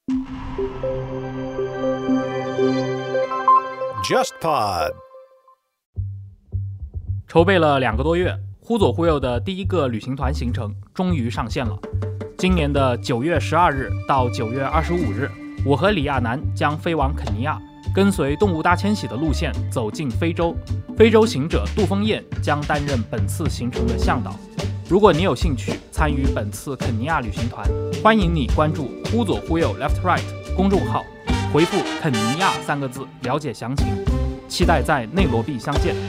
JustPod 筹备了2个多月，忽左忽右的第一个旅行团行程终于上线了。今年的9月12日到9月25日，我和李亚男将飞往肯尼亚，跟随动物大迁徙的路线走进非洲。非洲行者杜峰燕将担任本次行程的向导。如果你有兴趣参与本次肯尼亚旅行团，欢迎你关注忽左忽右 Left Right 公众号，回复肯尼亚3个字了解详情，期待在内罗毕相见。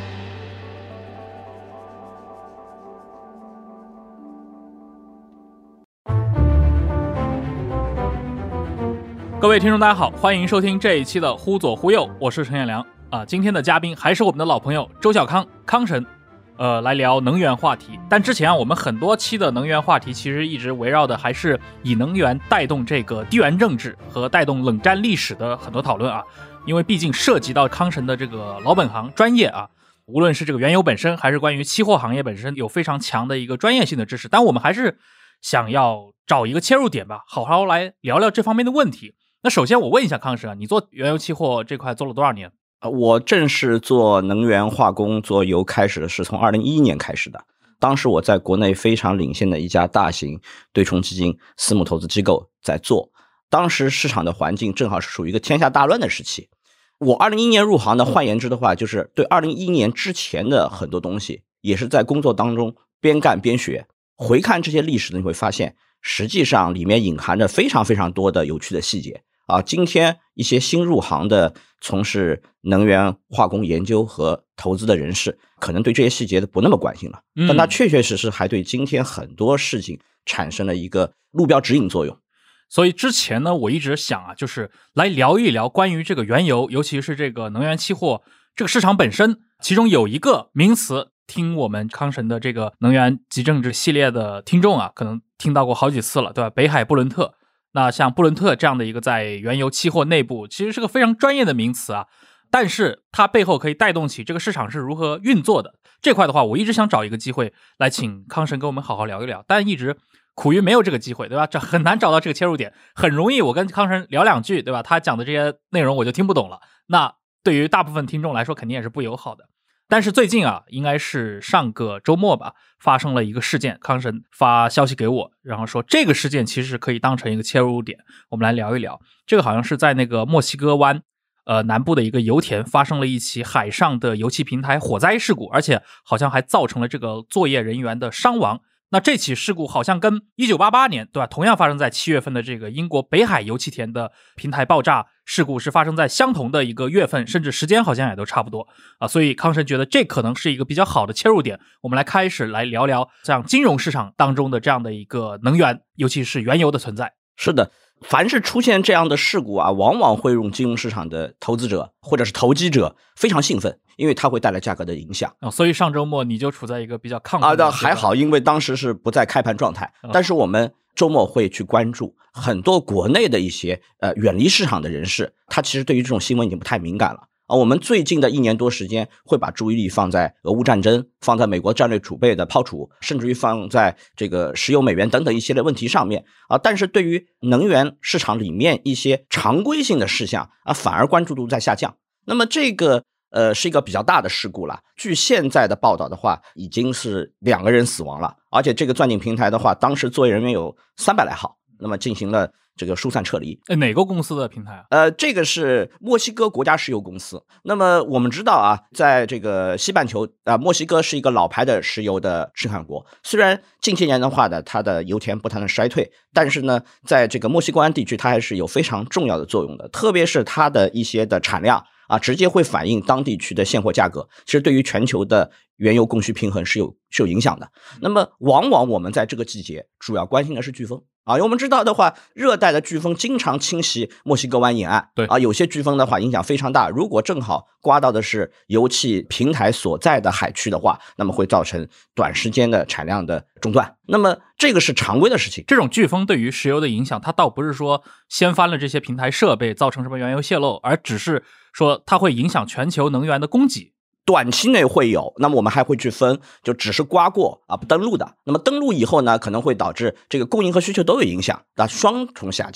各位听众大家好，欢迎收听这一期的忽左忽右，我是陈彦良今天的嘉宾还是我们的老朋友周小康康神，来聊能源话题。但之前我们很多期的能源话题其实一直围绕的还是以能源带动这个地缘政治和带动冷战历史的很多讨论因为毕竟涉及到康神的这个老本行专业无论是这个原油本身还是关于期货行业本身有非常强的一个专业性的知识，但我们还是想要找一个切入点吧，好好来聊聊这方面的问题。那首先我问一下康神你做原油期货这块做了多少年？ 我正式做能源化工做油开始的是从2011年开始的，当时我在国内非常领先的一家大型对冲基金私募投资机构在做，当时市场的环境正好是属于一个天下大乱的时期。我2011年入行的，换言之的话就是对2011年之前的很多东西也是在工作当中边干边学，回看这些历史你会发现实际上里面隐含着非常非常多的有趣的细节今天一些新入行的从事能源化工研究和投资的人士可能对这些细节不那么关心了，但它确确实实还对今天很多事情产生了一个路标指引作用。 所以之前呢我一直想就是来聊一聊关于这个原油，尤其是这个能源期货这个市场本身，其中有一个名词听我们康神的这个能源及政治系列的听众可能听到过好几次了，对吧？北海布伦特。那像布伦特这样的一个在原油期货内部其实是个非常专业的名词但是它背后可以带动起这个市场是如何运作的。这块的话我一直想找一个机会来请康神跟我们好好聊一聊，但一直苦于没有这个机会，对吧？这很难找到这个切入点，很容易我跟康神聊2句，对吧？他讲的这些内容我就听不懂了，那对于大部分听众来说肯定也是不友好的。但是最近应该是上个周末吧，发生了一个事件，康神发消息给我，然后说这个事件其实可以当成一个切入点，我们来聊一聊。这个好像是在那个墨西哥湾南部的一个油田发生了一起海上的油气平台火灾事故，而且好像还造成了这个作业人员的伤亡。那这起事故好像跟1988年对吧，同样发生在7月份的这个英国北海油气田的平台爆炸事故是发生在相同的一个月份，甚至时间好像也都差不多所以康神觉得这可能是一个比较好的切入点，我们来开始来聊聊像金融市场当中的这样的一个能源，尤其是原油的存在。 是的，凡是出现这样的事故往往会让金融市场的投资者或者是投机者非常兴奋，因为它会带来价格的影响所以上周末你就处在一个比较亢奋的还好，因为当时是不在开盘状态但是我们周末会去关注很多国内的一些远离市场的人士，他其实对于这种新闻已经不太敏感了我们最近的1年多时间会把注意力放在俄乌战争，放在美国战略储备的抛储，甚至于放在这个石油美元等等一系列问题上面但是对于能源市场里面一些常规性的事项反而关注度在下降。那么这个是一个比较大的事故了，据现在的报道的话已经是2个人死亡了，而且这个钻井平台的话当时作业人员有300来号，那么进行了这个疏散撤离。 哪个公司的平台这个是墨西哥国家石油公司。那么我们知道在这个西半球墨西哥是一个老牌的石油的生产国，虽然近些年的话它的油田不断的衰退，但是呢在这个墨西哥湾地区它还是有非常重要的作用的，特别是它的一些的产量直接会反映当地区的现货价格，其实对于全球的原油供需平衡是有影响的。那么往往我们在这个季节主要关心的是飓风我们知道的话，热带的飓风经常侵袭墨西哥湾沿岸， 对有些飓风的话影响非常大，如果正好刮到的是油气平台所在的海区的话，那么会造成短时间的产量的中断。那么这个是常规的事情。 这种飓风对于石油的影响，它倒不是说掀翻了这些平台设备造成什么原油泄漏，而只是说它会影响全球能源的供给。 短期内会有，那么我们还会去分，就只是刮过不登陆的，那么登陆以后呢，可能会导致这个供应和需求都有影响，双重下降。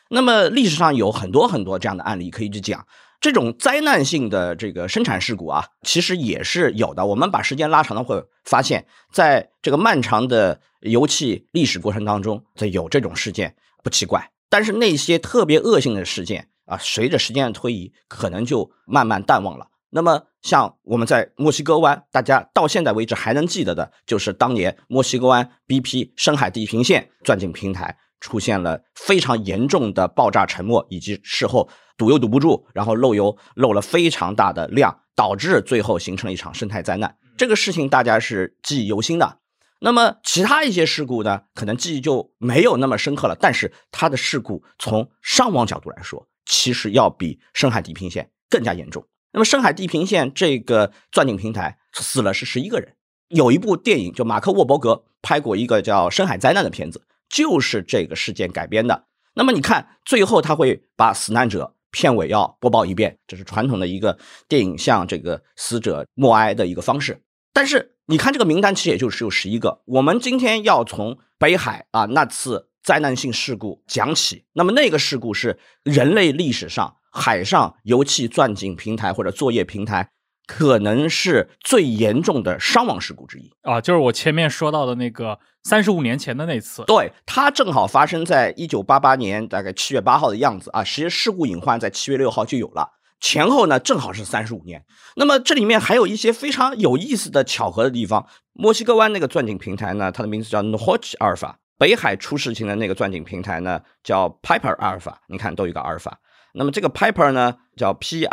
那么历史上有很多很多这样的案例可以去讲。这种灾难性的这个生产事故啊，其实也是有的。我们把时间拉长的会发现，在这个漫长的油气历史过程当中，有这种事件不奇怪。但是那些特别恶性的事件啊，随着时间的推移，可能就慢慢淡忘了。那么像我们在墨西哥湾，大家到现在为止还能记得的，就是当年墨西哥湾 BP 深海地平线钻井平台出现了非常严重的爆炸沉没，以及事后堵油堵不住，然后漏油漏了非常大的量，导致最后形成了一场生态灾难。这个事情大家是记忆犹新的。那么其他一些事故呢，可能记忆就没有那么深刻了，但是它的事故从伤亡角度来说，其实要比深海地平线更加严重。那么深海地平线这个钻井平台死了是11个人。有一部电影就马克沃伯格拍过一个叫《深海灾难》的片子，就是这个事件改编的。那么你看最后他会把死难者片尾要播报一遍，这是传统的一个电影向这个死者默哀的一个方式。但是你看这个名单其实也就只有11个。我们今天要从北海那次灾难性事故讲起，那么那个事故是人类历史上海上油气钻井平台或者作业平台可能是最严重的伤亡事故之一啊，就是我前面说到的那个35年前的那次。 对，它正好发生在1988年大概7月8号的样子啊，其实事故隐患在7月6号就有了，前后呢正好是35年。那么这里面还有一些非常有意思的巧合的地方。墨西哥湾那个钻井平台呢，它的名字叫 Nohoch 阿尔法，北海出事情的那个钻井平台呢叫 Piper 阿尔法，你看都有一个阿尔法。那么这个 Piper 呢叫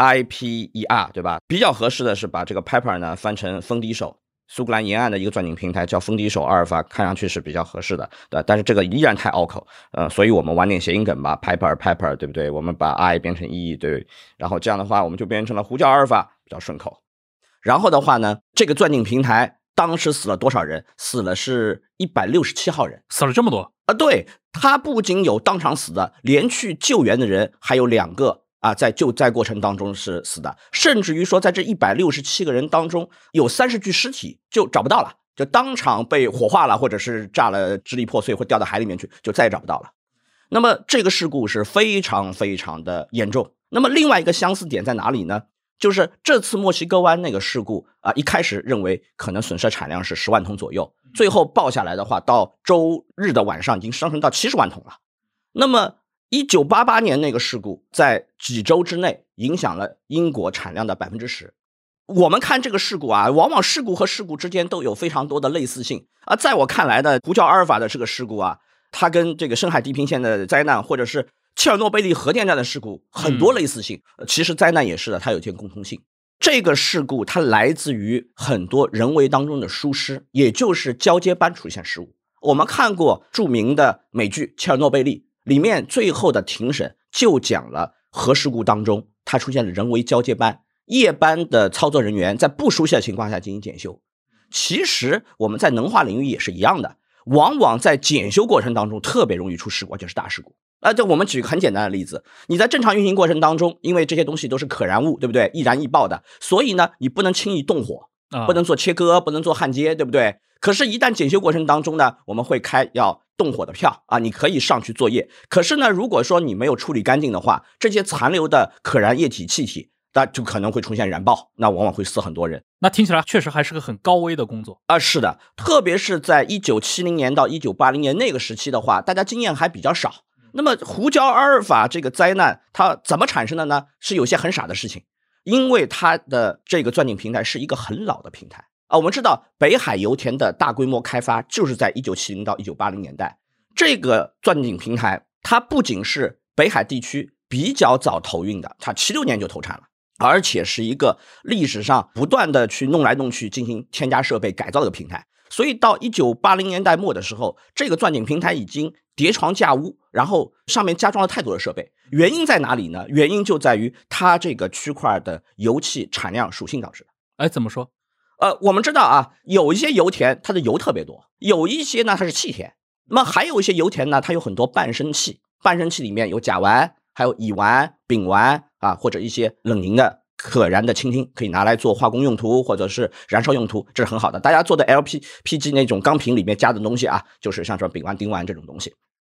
Piper， 对吧？比较合适的是把这个 Piper 呢翻成风笛手，苏格兰沿岸的一个钻井平台叫风笛手阿尔法，看上去是比较合适的，对，但是这个依然太拗口，所以我们玩点谐音梗吧 ，Piper， 对不对？我们把 I 变成 E， 对，然后这样的话我们就变成了呼叫阿尔法，比较顺口。然后的话呢，这个钻井平台当时死了多少人？死了是167号人， 死了这么多啊！对，他不仅有当场死的，连去救援的人还有2个啊，在救灾过程当中是死的，甚至于说在这167个人当中，有30具尸体就找不到了，就当场被火化了，或者是炸了支离破碎，或掉到海里面去，就再也找不到了。那么这个事故是非常非常的严重。那么另外一个相似点在哪里呢？就是这次墨西哥湾那个事故啊，一开始认为可能损失产量是10万桶左右，最后报下来的话，到周日的晚上已经上升到70万桶了。那么1988年那个事故在几周之内影响了英国产量的 10%。 我们看这个事故啊，往往事故和事故之间都有非常多的类似性啊。在我看来的呼叫阿尔法的这个事故啊，它跟这个深海地平线的灾难或者是切尔诺贝利核电站的事故很多类似性，其实灾难也是的，它有一些共通性。这个事故它来自于很多人为当中的疏失，也就是交接班出现失误。我们看过著名的美剧《切尔诺贝利》，里面最后的庭审就讲了核事故当中它出现了人为交接班，夜班的操作人员在不熟悉的情况下进行检修。其实我们在能化领域也是一样的，往往在检修过程当中特别容易出事故，而且是大事故。这我们举个很简单的例子，你在正常运行过程当中，因为这些东西都是可燃物，对不对？易燃易爆的，所以呢，你不能轻易动火，不能做切割，不能做焊接，对不对？可是，一旦检修过程当中呢，我们会开要动火的票啊，你可以上去作业。可是呢，如果说你没有处理干净的话，这些残留的可燃液体气体，那就可能会出现燃爆，那往往会死很多人。 那听起来确实还是个很高危的工作啊。是的，特别是在1970年到1980年那个时期的话，大家经验还比较少。那么胡椒阿尔法这个灾难它怎么产生的呢？是有些很傻的事情，因为它的这个钻井平台是一个很老的平台啊。我们知道北海油田的大规模开发就是在1970到1980年代，这个钻井平台它不仅是北海地区比较早投运的，它76年就投产了，而且是一个历史上不断的去弄来弄去进行添加设备改造的平台。所以到1980年代末的时候，这个钻井平台已经叠床架屋，然后上面加装了太多的设备。原因在哪里呢？原因就在于它这个区块的油气产量属性导致的。 怎么说？ 我们知道啊，有一些油田它的油特别多，有一些呢它是气田，那么还有一些油田呢，它有很多伴生气，伴生气里面有甲烷，还有乙烷、丙烷啊，或者一些冷凝的可燃的氢烃，可以拿来做化工用途或者是燃烧用途，这是很好的。大家做的 LPG 那种钢瓶里面加的东西啊，就是像什么丙烷、丁烷这种东西。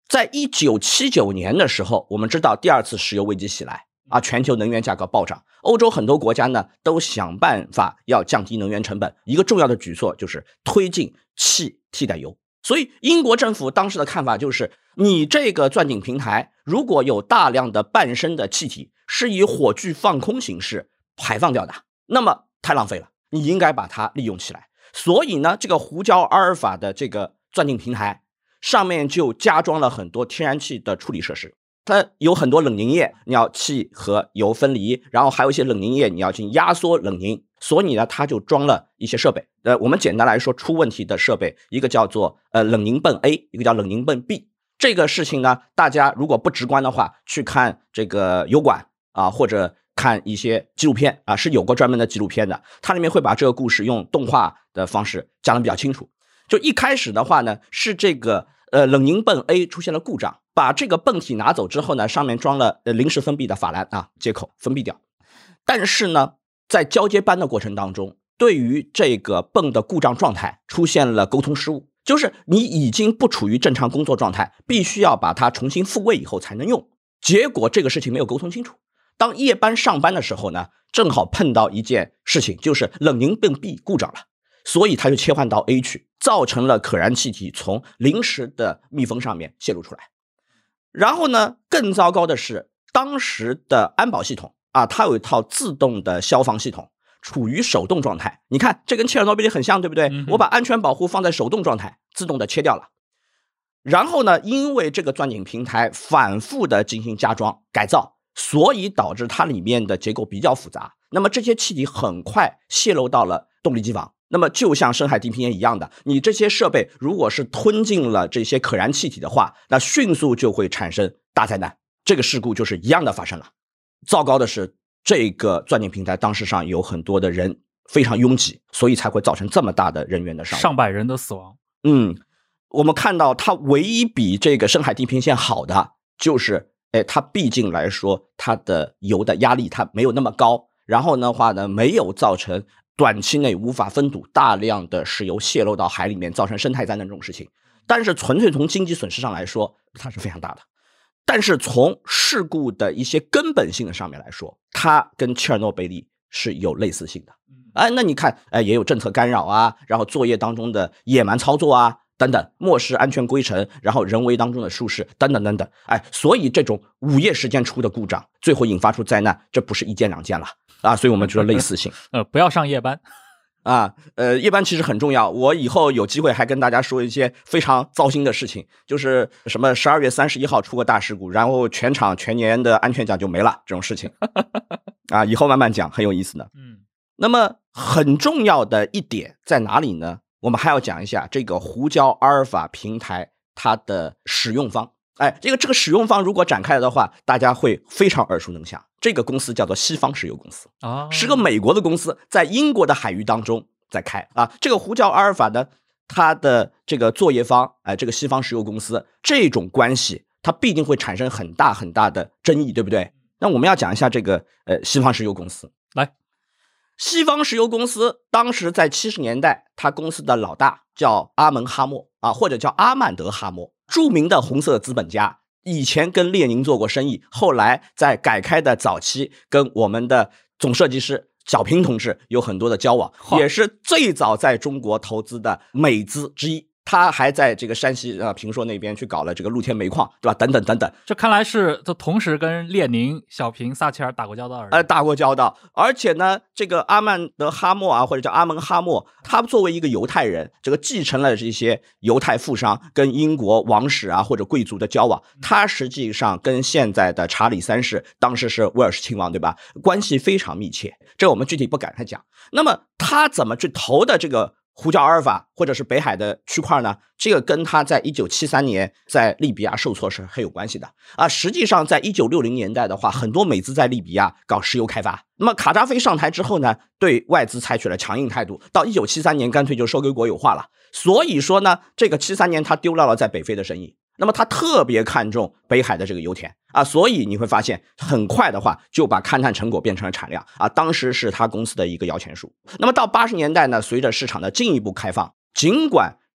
在1979年的时候，我们知道第二次石油危机袭来啊，全球能源价格暴涨，欧洲很多国家呢都想办法要降低能源成本，一个重要的举措就是推进气替代油。所以英国政府当时的看法就是，你这个钻井平台如果有大量的半升的气体是以火炬放空形式排放掉的，那么太浪费了，你应该把它利用起来。所以呢，这个胡椒阿尔法的这个钻井平台上面就加装了很多天然气的处理设施，它有很多冷凝液，你要气和油分离，然后还有一些冷凝液你要进行压缩冷凝，所以呢它就装了一些设备。我们简单来说，出问题的设备一个叫做冷凝泵 A， 一个叫冷凝泵 B。这个事情呢，大家如果不直观的话，去看这个油管啊，或者看一些纪录片啊，是有过专门的纪录片的，它里面会把这个故事用动画的方式讲得比较清楚。就一开始的话呢，是这个冷凝泵 A 出现了故障，把这个泵体拿走之后呢，上面装了临时封闭的法兰啊接口封闭掉。但是呢，在交接班的过程当中，对于这个泵的故障状态出现了沟通失误，就是你已经不处于正常工作状态，必须要把它重新复位以后才能用。结果这个事情没有沟通清楚。当夜班上班的时候呢，正好碰到一件事情，就是冷凝泵 B 故障了，所以他就切换到 A 去，造成了可燃气体从临时的密封上面泄露出来。然后呢，更糟糕的是，当时的安保系统啊，它有一套自动的消防系统，处于手动状态。你看，这跟切尔诺贝利很像，对不对？我把安全保护放在手动状态，自动的切掉了。然后呢，因为这个钻井平台反复的进行加装改造，所以导致它里面的结构比较复杂。那么这些气体很快泄露到了动力机房。那么就像深海地平线一样的，你这些设备如果是吞进了这些可燃气体的话，那迅速就会产生大灾难。这个事故就是一样的发生了。糟糕的是，这个钻井平台当时上有很多的人非常拥挤，所以才会造成这么大的人员的伤亡， 上百人的死亡。 我们看到它唯一比这个深海地平线好的就是它毕竟来说它的油的压力它没有那么高，然后的话呢，没有造成短期内无法封堵大量的石油泄露到海里面造成生态灾难这种事情。但是纯粹从经济损失上来说，它是非常大的。但是从事故的一些根本性的上面来说，它跟切尔诺贝利是有类似性的。那你看，也有政策干扰啊，然后作业当中的野蛮操作啊，等等，漠视安全规程，然后人为当中的疏失，等等等等。所以这种午夜时间出的故障，最后引发出灾难，这不是一件两件了啊。所以我们觉得类似性。 不要上夜班啊。夜班其实很重要。我以后有机会还跟大家说一些非常糟心的事情，就是什么12月31号出个大事故，然后全场全年的安全奖就没了这种事情啊。以后慢慢讲，很有意思的。那么很重要的一点在哪里呢？我们还要讲一下这个胡椒阿尔法平台它的使用方。这个使用方如果展开的话，大家会非常耳熟能详。这个公司叫做西方石油公司是个美国的公司，在英国的海域当中在开啊。这个胡椒阿尔法呢，它的这个作业方这个西方石油公司，这种关系它必定会产生很大很大的争议，对不对？那我们要讲一下这个西方石油公司。来，西方石油公司当时在70年代，他公司的老大叫阿门哈默啊，或者叫阿曼德哈默，著名的红色资本家，以前跟列宁做过生意，后来在改开的早期跟我们的总设计师小平同志有很多的交往，也是最早在中国投资的美资之一。他还在这个山西平说那边去搞了这个露天煤矿，对吧？等等等等。 这看来是同时跟列宁、小平、撒切尔打过交道。 打过交道。而且呢，这个阿曼德哈默啊，或者叫阿门哈默，他作为一个犹太人，这个继承了这些犹太富商跟英国王室啊或者贵族的交往，他实际上跟现在的查理3世，当时是威尔士亲王，对吧？关系非常密切。这我们具体不敢太讲。那么他怎么去投的这个胡椒阿尔法或者是北海的区块呢？这个跟他在1973年在利比亚受挫是很有关系的啊。实际上在1960年代的话，很多美资在利比亚搞石油开发。那么卡扎菲上台之后呢，对外资采取了强硬态度，到1973年干脆就收归国有化了。所以说呢，这个73年他丢掉了在北非的生意。那么他特别看重北海的这个油田啊，所以你会发现很快的话就把勘探成果变成了产量啊，当时是他公司的一个摇钱树。那么到80年代呢，随着市场的进一步开放，尽管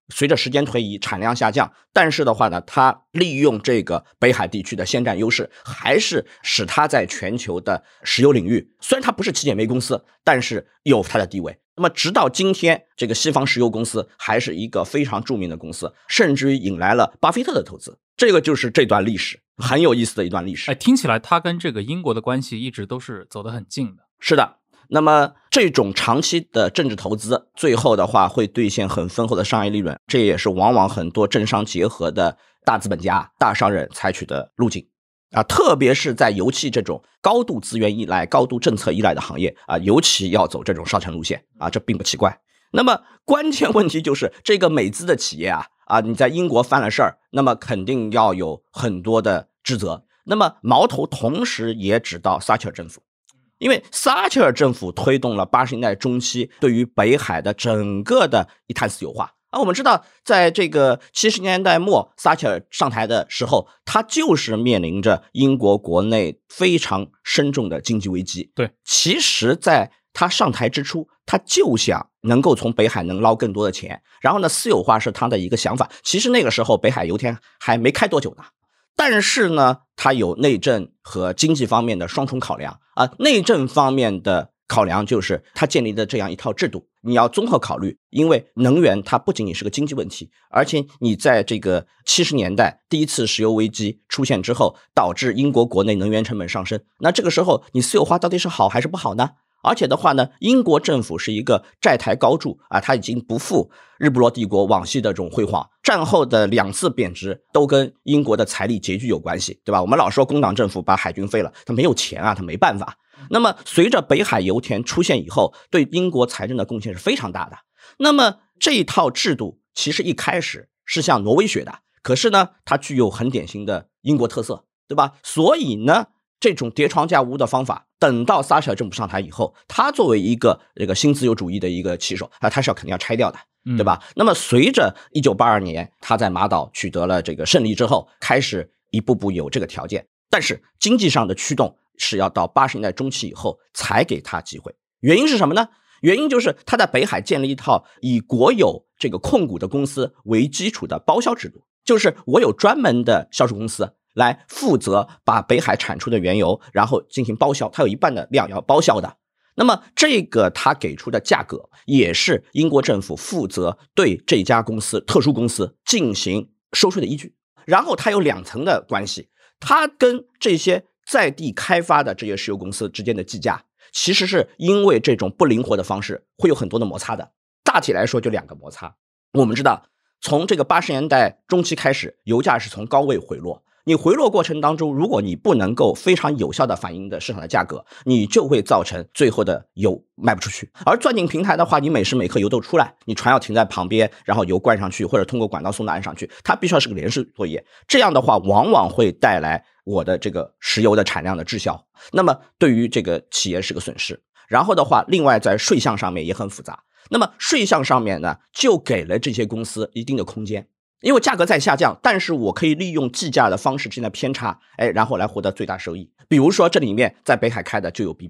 随着时间推移，产量下降，但是的话呢，它利用这个北海地区的先占优势，还是使它在全球的石油领域，虽然它不是七姐妹公司，但是有它的地位。那么直到今天，这个西方石油公司还是一个非常著名的公司，甚至于引来了巴菲特的投资。这个就是这段历史，很有意思的一段历史。 听起来它跟这个英国的关系一直都是走得很近的。 是的。那么这种长期的政治投资，最后的话会兑现很丰厚的商业利润，这也是往往很多政商结合的大资本家、大商人采取的路径啊，特别是在油气这种高度资源依赖、高度政策依赖的行业啊，尤其要走这种烧钱路线啊，这并不奇怪。那么关键问题就是这个美资的企业啊，你在英国犯了事儿，那么肯定要有很多的职责。那么矛头同时也指到撒切尔政府。因为撒切尔政府推动了80年代中期对于北海的整个的一潭死油化我们知道，在这个70年代末撒切尔上台的时候，他就是面临着英国国内非常深重的经济危机。 对， 其实在他上台之初，他就想能够从北海能捞更多的钱，然后呢，私有化是他的一个想法。其实那个时候北海油田还没开多久呢。但是呢，它有内政和经济方面的双重考量内政方面的考量就是它建立的这样一套制度，你要综合考虑，因为能源它不仅仅是个经济问题，而且你在这个70年代第一次石油危机出现之后，导致英国国内能源成本上升，那这个时候你私有化到底是好还是不好呢？而且的话呢，英国政府是一个债台高筑它已经不复日不落帝国往昔的这种辉煌，战后的2次贬值都跟英国的财力拮据有关系，对吧？我们老说工党政府把海军废了，他没有钱他没办法。那么随着北海油田出现以后，对英国财政的贡献是非常大的。那么这一套制度其实一开始是向挪威学的，可是呢，它具有很典型的英国特色，对吧？所以呢，这种叠床架屋的方法，等到撒切尔政府上台以后，他作为一个这个新自由主义的一个旗手他是肯定要拆掉的，对吧？那么随着1982年他在马岛取得了这个胜利之后，开始一步步有这个条件，但是经济上的驱动是要到80年代中期以后才给他机会。原因是什么呢？原因就是他在北海建立一套以国有这个控股的公司为基础的包销制度，就是我有专门的销售公司来负责把北海产出的原油然后进行包销，它有一半的量要包销的。那么这个他给出的价格也是英国政府负责对这家公司特殊公司进行收税的依据。然后它有2层的关系，它跟这些在地开发的这些石油公司之间的计价，其实是因为这种不灵活的方式会有很多的摩擦的。大体来说就2个摩擦。我们知道从这个80年代中期开始，油价是从高位回落，你回落过程当中，如果你不能够非常有效的反映的市场的价格，你就会造成最后的油卖不出去。而钻井平台的话，你每时每刻油都出来，你船要停在旁边，然后油灌上去，或者通过管道送到岸上去，它必须要是个连续作业。这样的话往往会带来我的这个石油的产量的滞销，那么对于这个企业是个损失。然后的话，另外在税项上面也很复杂。那么税项上面呢，就给了这些公司一定的空间，因为价格在下降，但是我可以利用计价的方式之间的偏差，然后来获得最大收益。比如说这里面在北海开的就有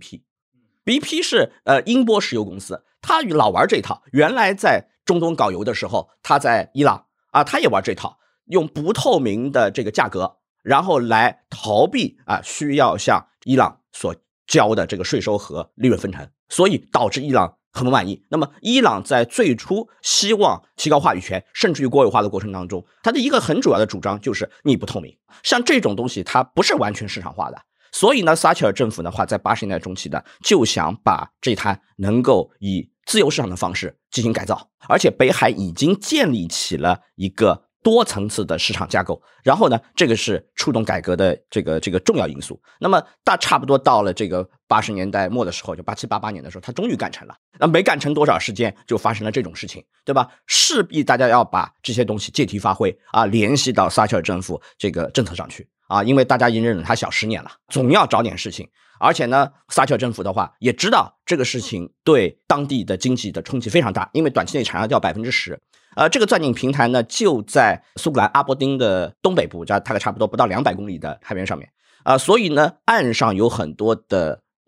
BP 是英波石油公司，他老玩这套，原来在中东搞油的时候，他在伊朗他也玩这套，用不透明的这个价格，然后来逃避需要向伊朗所交的这个税收和利润分成，所以导致伊朗很不满意。那么伊朗在最初希望提高话语权甚至于国有化的过程当中，它的一个很主要的主张就是你不透明，像这种东西它不是完全市场化的。所以呢，撒切尔政府的话在80年代中期的就想把这滩能够以自由市场的方式进行改造，而且北海已经建立起了一个多层次的市场架构，然后呢，这个是触动改革的这个重要因素。那么差不多到了这个80年代末的时候，就87、88年的时候，它终于干成了。那没干成多少时间，就发生了这种事情，对吧？势必大家要把这些东西借题发挥联系到撒切尔政府这个政策上去因为大家已经忍了他小10年了，总要找点事情。而且呢，撒切尔政府的话也知道这个事情对当地的经济的冲击非常大，因为短期内产量掉 10%。这个钻井平台呢，就在苏格兰阿伯丁的东北部，大概差不多不到200公里的海边上面所以呢，岸上有很多的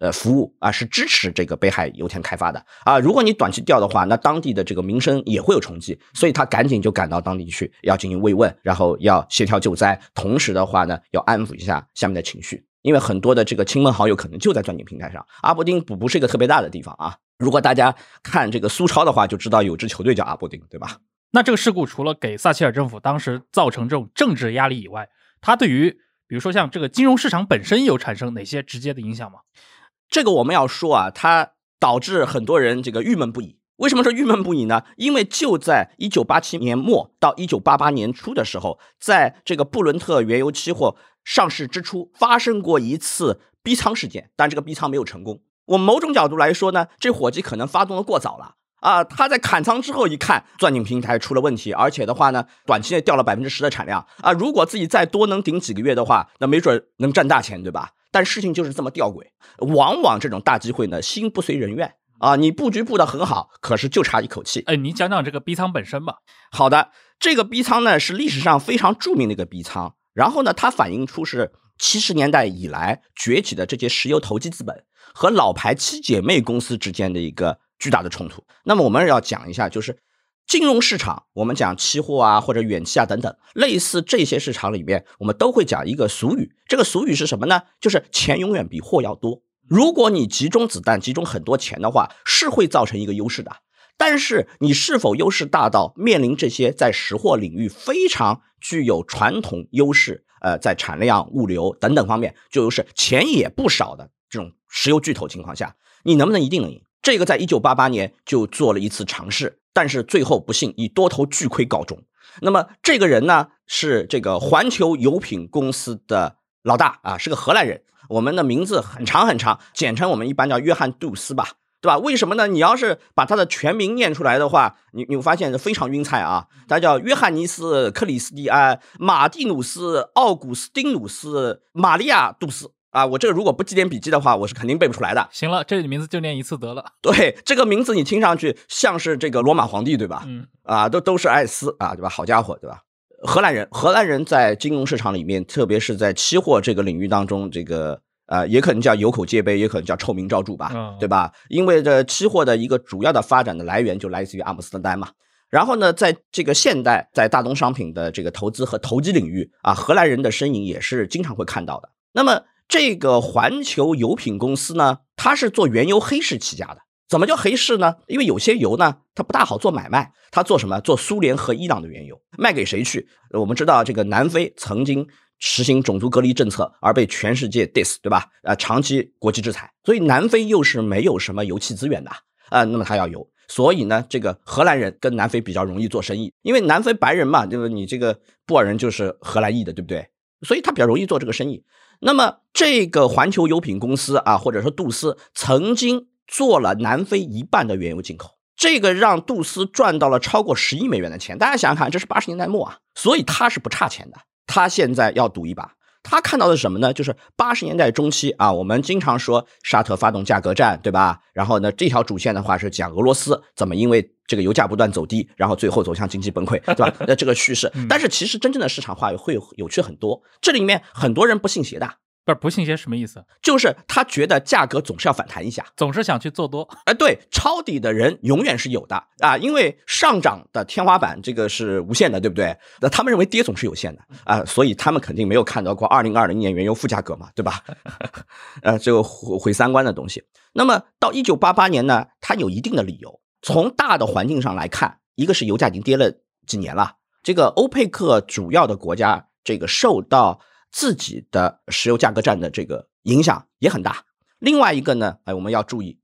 服务啊，是支持这个北海油田开发的啊。如果你短期调的话，那当地的这个民生也会有冲击，所以他赶紧就赶到当地去，要进行慰问，然后要协调救灾，同时的话呢，要安抚一下下面的情绪。因为很多的这个亲朋好友可能就在钻井平台上，阿伯丁不是一个特别大的地方啊。如果大家看这个苏超的话，就知道有支球队叫阿伯丁，对吧？ 那这个事故除了给撒切尔政府当时造成这种政治压力以外，它对于比如说像这个金融市场本身有产生哪些直接的影响吗？ 这个我们要说啊，它导致很多人这个郁闷不已。为什么说郁闷不已呢？因为就在1987年末到1988年初的时候，在这个布伦特原油期货上市之初发生过一次逼仓事件，但这个逼仓没有成功。我们某种角度来说呢，这伙计可能发动的过早了啊！他在砍仓之后一看，钻井平台出了问题，而且的话呢，短期内掉了10%的产量啊！如果自己再多能顶几个月的话，那没准能赚大钱，对吧？但事情就是这么吊诡，往往这种大机会呢，心不随人愿啊！你布局布得很好，可是就差一口气。 你讲讲这个逼仓本身吧。 好的，这个逼仓呢是历史上非常著名的一个逼仓，然后呢，它反映出是70年代以来崛起的这些石油投机资本和老牌七姐妹公司之间的一个巨大的冲突。那么我们要讲一下，就是金融市场，我们讲期货啊或者远期啊等等，类似这些市场里面，我们都会讲一个俗语。这个俗语是什么呢？就是钱永远比货要多。如果你集中子弹，集中很多钱的话，是会造成一个优势的。但是你是否优势大到面临这些在石货领域非常具有传统优势，在产量、物流等等方面就优势，钱也不少的这种石油巨头情况下，你能不能一定能赢？这个在1988年就做了一次尝试，但是最后不幸以多头巨亏告终。那么这个人呢，是这个环球油品公司的老大啊，是个荷兰人。我们的名字很长很长，简称我们一般叫约翰·杜斯吧，对吧？为什么呢？你要是把他的全名念出来的话，你会发现非常晕菜啊。他叫约翰尼斯·克里斯蒂安·马蒂努斯·奥古斯丁努斯·玛利亚·杜斯啊。我这个如果不记点笔记的话，我是肯定背不出来的。 行了，这名字就念一次得了。 对，这个名字你听上去像是这个罗马皇帝，对吧？都是艾斯啊，对吧？好家伙，对吧？荷兰人在金融市场里面，特别是在期货这个领域当中，这个也可能叫有口皆碑，也可能叫臭名昭著吧，对吧？因为这期货的一个主要的发展的来源就来自于阿姆斯特丹嘛。然后呢，在这个现代，在大宗商品的这个投资和投机领域啊，荷兰人的身影也是经常会看到的。那么这个环球油品公司呢，它是做原油黑市起家的。怎么叫黑市呢？因为有些油呢，它不大好做买卖，它做什么？做苏联和伊朗的原油，卖给谁去？我们知道这个南非曾经实行种族隔离政策而被全世界 diss， 对吧？长期国际制裁，所以南非又是没有什么油气资源的那么它要油，所以呢，这个荷兰人跟南非比较容易做生意，因为南非白人嘛，就是你这个布尔人就是荷兰裔的，对不对？所以他比较容易做这个生意。那么这个环球油品公司啊，或者说杜斯曾经做了南非一半的原油进口，这个让杜斯赚到了超过10亿美元的钱。大家想想看，这是80年代末啊，所以他是不差钱的。他现在要赌一把，他看到的是什么呢？就是80年代中期啊，我们经常说沙特发动价格战，对吧？然后呢，这条主线的话是讲俄罗斯怎么因为这个油价不断走低，然后最后走向经济崩溃，对吧？这个叙事。但是其实真正的市场化会有趣很多，这里面很多人不信邪的。 不信邪什么意思？ 就是他觉得价格总是要反弹一下， 总是想去做多。 对，抄底的人永远是有的啊，因为上涨的天花板这个是无限的，对不对？那他们认为跌总是有限的啊，所以他们肯定没有看到过2020年原油负价格嘛，对吧？这个毁三观的东西。那么到1988年呢，它有一定的理由。从大的环境上来看，一个是油价已经跌了几年了，这个欧佩克主要的国家这个受到自己的石油价格战的这个影响也很大。另外一个呢，我们要注意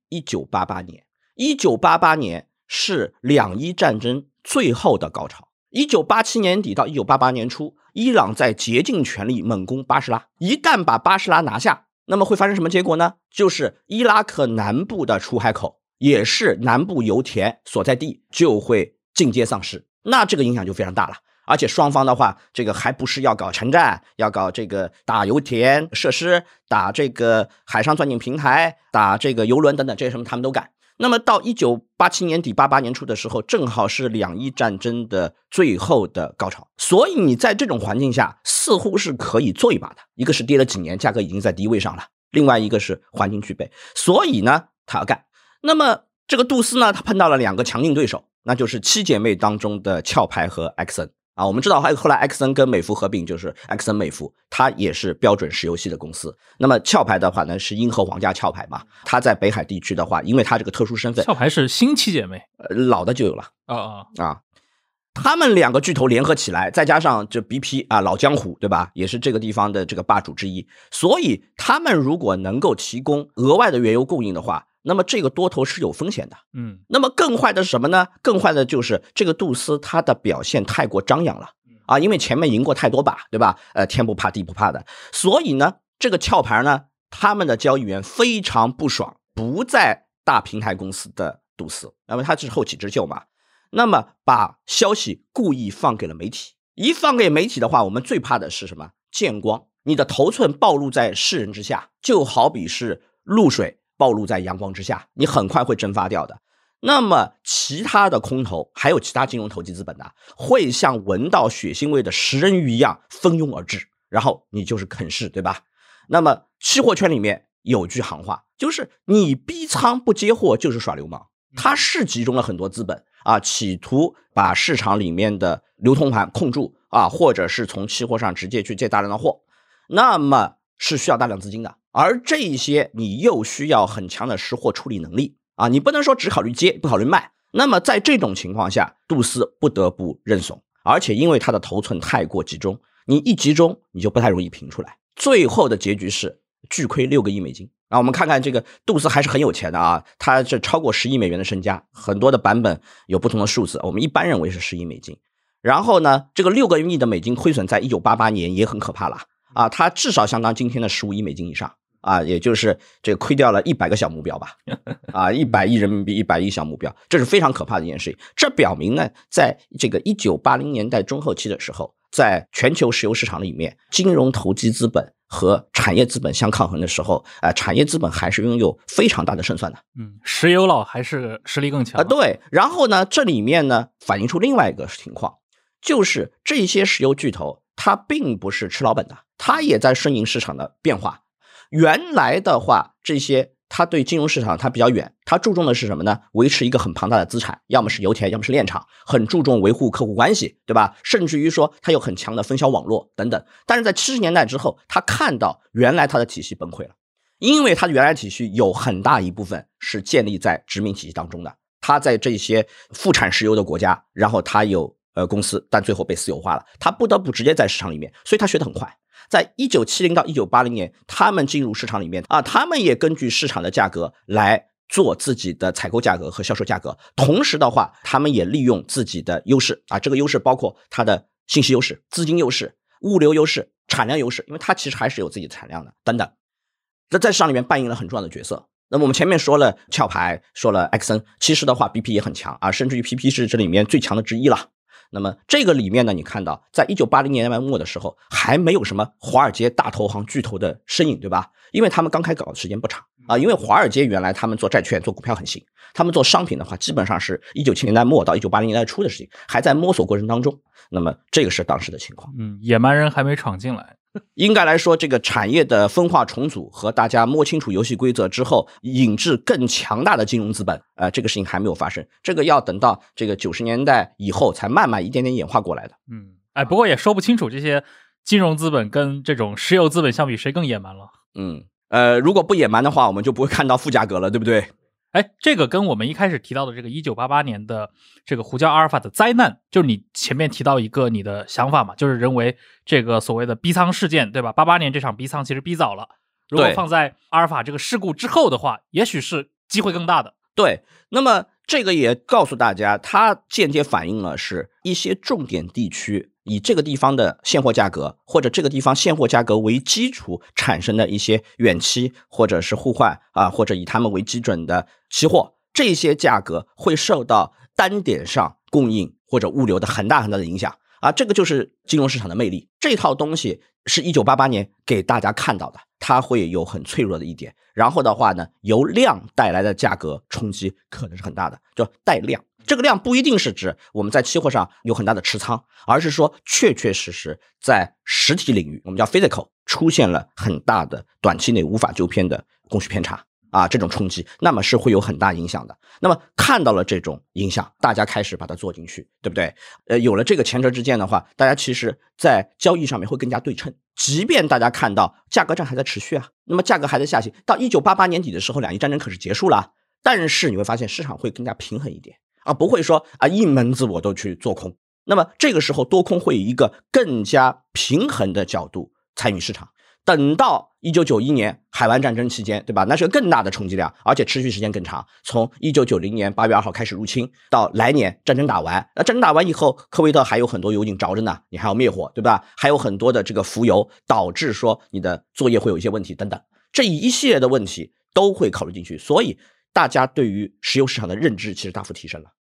1988年是两伊战争最后的高潮。1987年底到1988年初，伊朗在竭尽全力猛攻巴士拉，一旦把巴士拉拿下，那么会发生什么结果呢？就是伊拉克南部的出海口，也是南部油田所在地，就会尽皆丧失，那这个影响就非常大了。而且双方的话，这个还不是要搞城战，要搞这个打油田设施，打这个海上钻井平台，打这个油轮等等，这些什么他们都干。那么到1987年底88年初的时候，正好是两伊战争的最后的高潮，所以你在这种环境下似乎是可以做一把的。一个是跌了几年，价格已经在低位上了另外一个是环境具备，所以呢他要干。那么这个杜斯呢，他碰到了2个强劲对手，那就是7姐妹当中的壳牌和埃克森啊。我们知道后来埃克森跟美孚合并，就是埃克森美孚，它也是标准石油系的公司。那么壳牌的话呢，是英荷皇家壳牌嘛，它在北海地区的话，因为它这个特殊身份， 壳牌是新7姐妹， 老的就有了啊。 他们2个巨头联合起来，再加上这 BP 啊，老江湖，对吧？也是这个地方的这个霸主之一。所以他们如果能够提供额外的原油供应的话，那么这个多头是有风险的。那么更坏的是什么呢？更坏的就是这个杜斯他的表现太过张扬了啊，因为前面赢过太多把，对吧？天不怕地不怕的。所以呢，这个壳牌呢，他们的交易员非常不爽，不在大平台公司的杜斯，那么他是后起之秀嘛。那么把消息故意放给了媒体，一放给媒体的话，我们最怕的是什么？见光，你的头寸暴露在世人之下，就好比是露水暴露在阳光之下，你很快会蒸发掉的。那么其他的空头还有其他金融投机资本的，会像闻到血腥味的食人鱼一样蜂拥而至，然后你就是啃噬，对吧？那么期货圈里面有句行话，就是你逼仓不接货就是耍流氓。它是集中了很多资本啊，企图把市场里面的流通盘控住啊，或者是从期货上直接去借大量的货，那么是需要大量资金的。而这些你又需要很强的实货处理能力啊，你不能说只考虑接不考虑卖。那么在这种情况下，杜斯不得不认怂，而且因为他的头寸太过集中，你一集中你就不太容易平出来。最后的结局是巨亏6个亿美金。我们看看这个杜斯还是很有钱的啊，他这超过10亿美元的身家，很多的版本有不同的数字，我们一般认为是10亿美金。然后呢，这个6个亿的美金亏损在1988年也很可怕了啊，它至少相当今天的15亿美金以上啊，也就是这个亏掉了100个小目标吧啊，100亿人民币100亿小目标，这是非常可怕的一件事情。这表明呢，在这个1980年代中后期的时候，在全球石油市场里面，金融投机资本和产业资本相抗衡的时候，产业资本还是拥有非常大的胜算的。 石油佬还是实力更强对。然后呢，这里面呢反映出另外一个情况，就是这些石油巨头它并不是吃老本的，它也在顺应市场的变化。原来的话，这些它对金融市场它比较远，它注重的是什么呢？维持一个很庞大的资产，要么是油田，要么是炼厂，很注重维护客户关系，对吧？甚至于说它有很强的分销网络等等。但是在70年代之后，他看到原来它的体系崩溃了，因为它的原来体系有很大一部分是建立在殖民体系当中的，它在这些富产石油的国家，然后它有公司，但最后被私有化了，他不得不直接在市场里面，所以他学得很快。在1970到1980年，他们进入市场里面啊，他们也根据市场的价格来做自己的采购价格和销售价格。同时的话，他们也利用自己的优势啊，这个优势包括它的信息优势、资金优势、物流优势、产量优势，因为它其实还是有自己的产量的等等。这在市场里面扮演了很重要的角色。那么我们前面说了壳牌，说了埃克森，其实的话 BP 也很强啊，甚至于 PP 是这里面最强的之一了。那么这个里面呢，你看到在1980年代末的时候，还没有什么华尔街大投行巨头的身影，对吧？因为他们刚开搞的时间不长啊。因为华尔街原来他们做债券、做股票很行，他们做商品的话，基本上是1970年代末到1980年代初的事情，还在摸索过程当中。那么这个是当时的情况。 野蛮人还没闯进来。 应该来说，这个产业的分化重组和大家摸清楚游戏规则之后，引致更强大的金融资本，这个事情还没有发生，这个要等到这个90年代以后才慢慢一点点演化过来的。 不过也说不清楚这些金融资本跟这种石油资本相比，谁更野蛮了。 如果不野蛮的话，我们就不会看到负价格了，对不对？ 这个跟我们一开始提到的这个1988年的这个胡椒阿尔法的灾难，就是你前面提到一个你的想法嘛，就是认为这个所谓的逼仓事件，对吧？88年这场逼仓其实逼早了，如果放在阿尔法这个事故之后的话，也许是机会更大的。 对，那么这个也告诉大家，它间接反映了是一些重点地区以这个地方的现货价格或者这个地方现货价格为基础产生的一些远期或者是互换啊，或者以他们为基准的期货，这些价格会受到单点上供应或者物流的很大很大的影响。 啊，这个就是金融市场的魅力。这套东西是1988年给大家看到的，它会有很脆弱的一点，然后的话呢，由量带来的价格冲击可能是很大的，就带量。这个量不一定是指我们在期货上有很大的持仓，而是说确确实实在实体领域，我们叫 physical 出现了很大的短期内无法纠偏的供需偏差啊，这种冲击，那么是会有很大影响的。那么看到了这种影响，大家开始把它做进去，对不对？有了这个前车之鉴的话，大家其实在交易上面会更加对称。即便大家看到价格战还在持续啊，那么价格还在下行，到1988年底的时候，两伊战争可是结束了，但是你会发现市场会更加平衡一点。不会说一门子我都去做空，那么这个时候多空会以一个更加平衡的角度参与市场。等到1991年海湾战争期间，对吧？那是个更大的冲击量，而且持续时间更长，从1990年8月2号开始入侵，到来年战争打完。那战争打完以后，科威特还有很多油井着着呢，你还要灭火，对吧？还有很多的这个浮油，导致说你的作业会有一些问题等等，这一系列的问题都会考虑进去，所以大家对于石油市场的认知其实大幅提升了。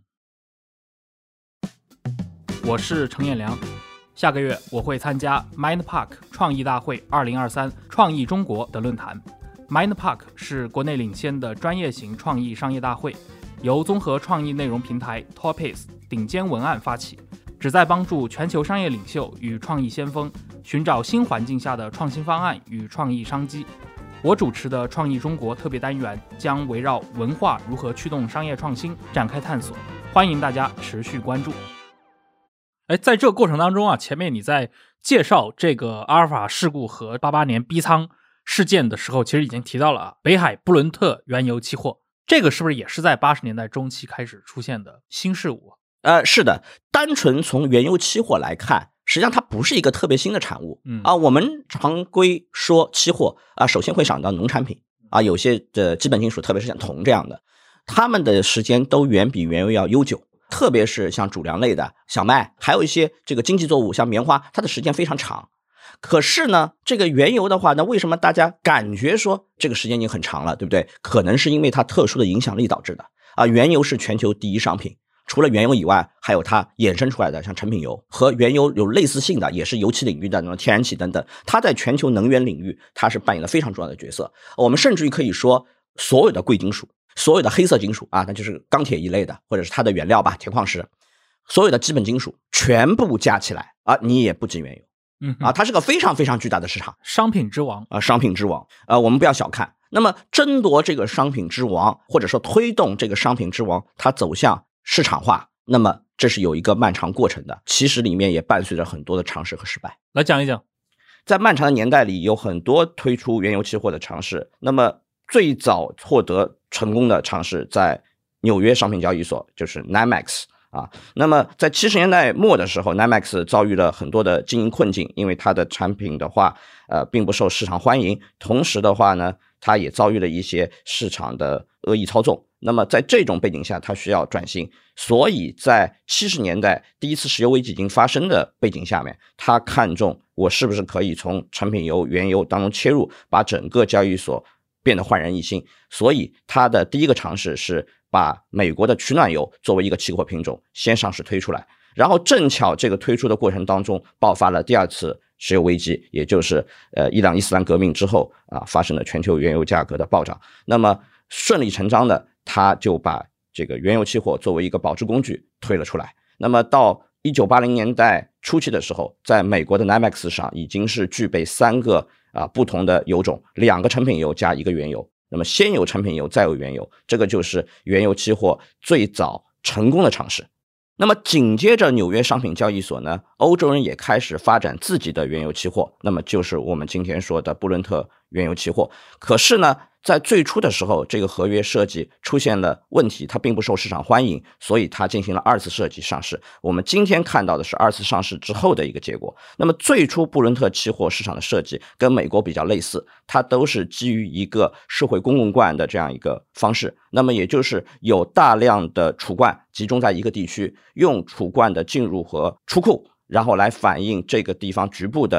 我是程彦良，下个月我会参加 Mindpark 创意大会2023创意中国的论坛。Mindpark 是国内领先的专业型创意商业大会，由综合创意内容平台 Topics 顶尖文案发起，旨在帮助全球商业领袖与创意先锋寻找新环境下的创新方案与创意商机。我主持的创意中国特别单元将围绕文化如何驱动商业创新展开探索，欢迎大家持续关注。在这个过程当中啊，前面你在介绍这个阿尔法事故和88年逼仓事件的时候，其实已经提到了北海布伦特原油期货，这个是不是也是在80年代中期开始出现的新事物？ 是的，单纯从原油期货来看，实际上它不是一个特别新的产物。我们常规说期货首先会想到农产品有些的基本金属，特别是像铜这样的，它们的时间都远比原油要悠久。特别是像主粮类的小麦，还有一些这个经济作物像棉花，它的时间非常长。可是呢，这个原油的话呢，为什么大家感觉说这个时间已经很长了，对不对？可能是因为它特殊的影响力导致的原油是全球第一商品，除了原油以外，还有它衍生出来的像成品油，和原油有类似性的也是油气领域的那种天然气等等，它在全球能源领域它是扮演了非常重要的角色。我们甚至于可以说，所有的贵金属，所有的黑色金属那就是钢铁一类的，或者是它的原料吧，铁矿石，所有的基本金属全部加起来你也不及原油。它是个非常非常巨大的市场， 商品之王商品之王我们不要小看。那么争夺这个商品之王，或者说推动这个商品之王它走向市场化，那么这是有一个漫长过程的，其实里面也伴随着很多的尝试和失败。 来讲一讲。 在漫长的年代里，有很多推出原油期货的尝试，那么最早获得成功的尝试在纽约商品交易所，就是 NYMEX那么在70年代末的时候， NYMEX 遭遇了很多的经营困境，因为它的产品的话并不受市场欢迎，同时的话呢，它也遭遇了一些市场的恶意操纵。那么在这种背景下，它需要转型，所以在70年代第一次石油危机已经发生的背景下面，它看中我是不是可以从成品油、原油当中切入，把整个交易所变得焕然一新。所以它的第一个尝试是把美国的取暖油作为一个期货品种先上市推出来，然后正巧这个推出的过程当中爆发了第二次石油危机，也就是伊朗伊斯兰革命之后发生了全球原油价格的暴涨。那么顺理成章的，他就把这个原油期货作为一个保值工具推了出来。那么到1980年代初期的时候，在美国的 NYMEX 上已经是具备3个不同的油种，2个成品油加1个原油。那么先有成品油再有原油，这个就是原油期货最早成功的尝试。那么紧接着纽约商品交易所呢，欧洲人也开始发展自己的原油期货，那么就是我们今天说的布伦特原油期货。可是呢，在最初的时候，这个合约设计出现了问题，它并不受市场欢迎，所以它进行了2次设计上市。我们今天看到的是2次上市之后的一个结果。那么最初布伦特期货市场的设计跟美国比较类似，它都是基于一个社会公共罐的这样一个方式，那么也就是有大量的储罐集中在一个地区，用储罐的进入和出库，然后来反映这个地方局部的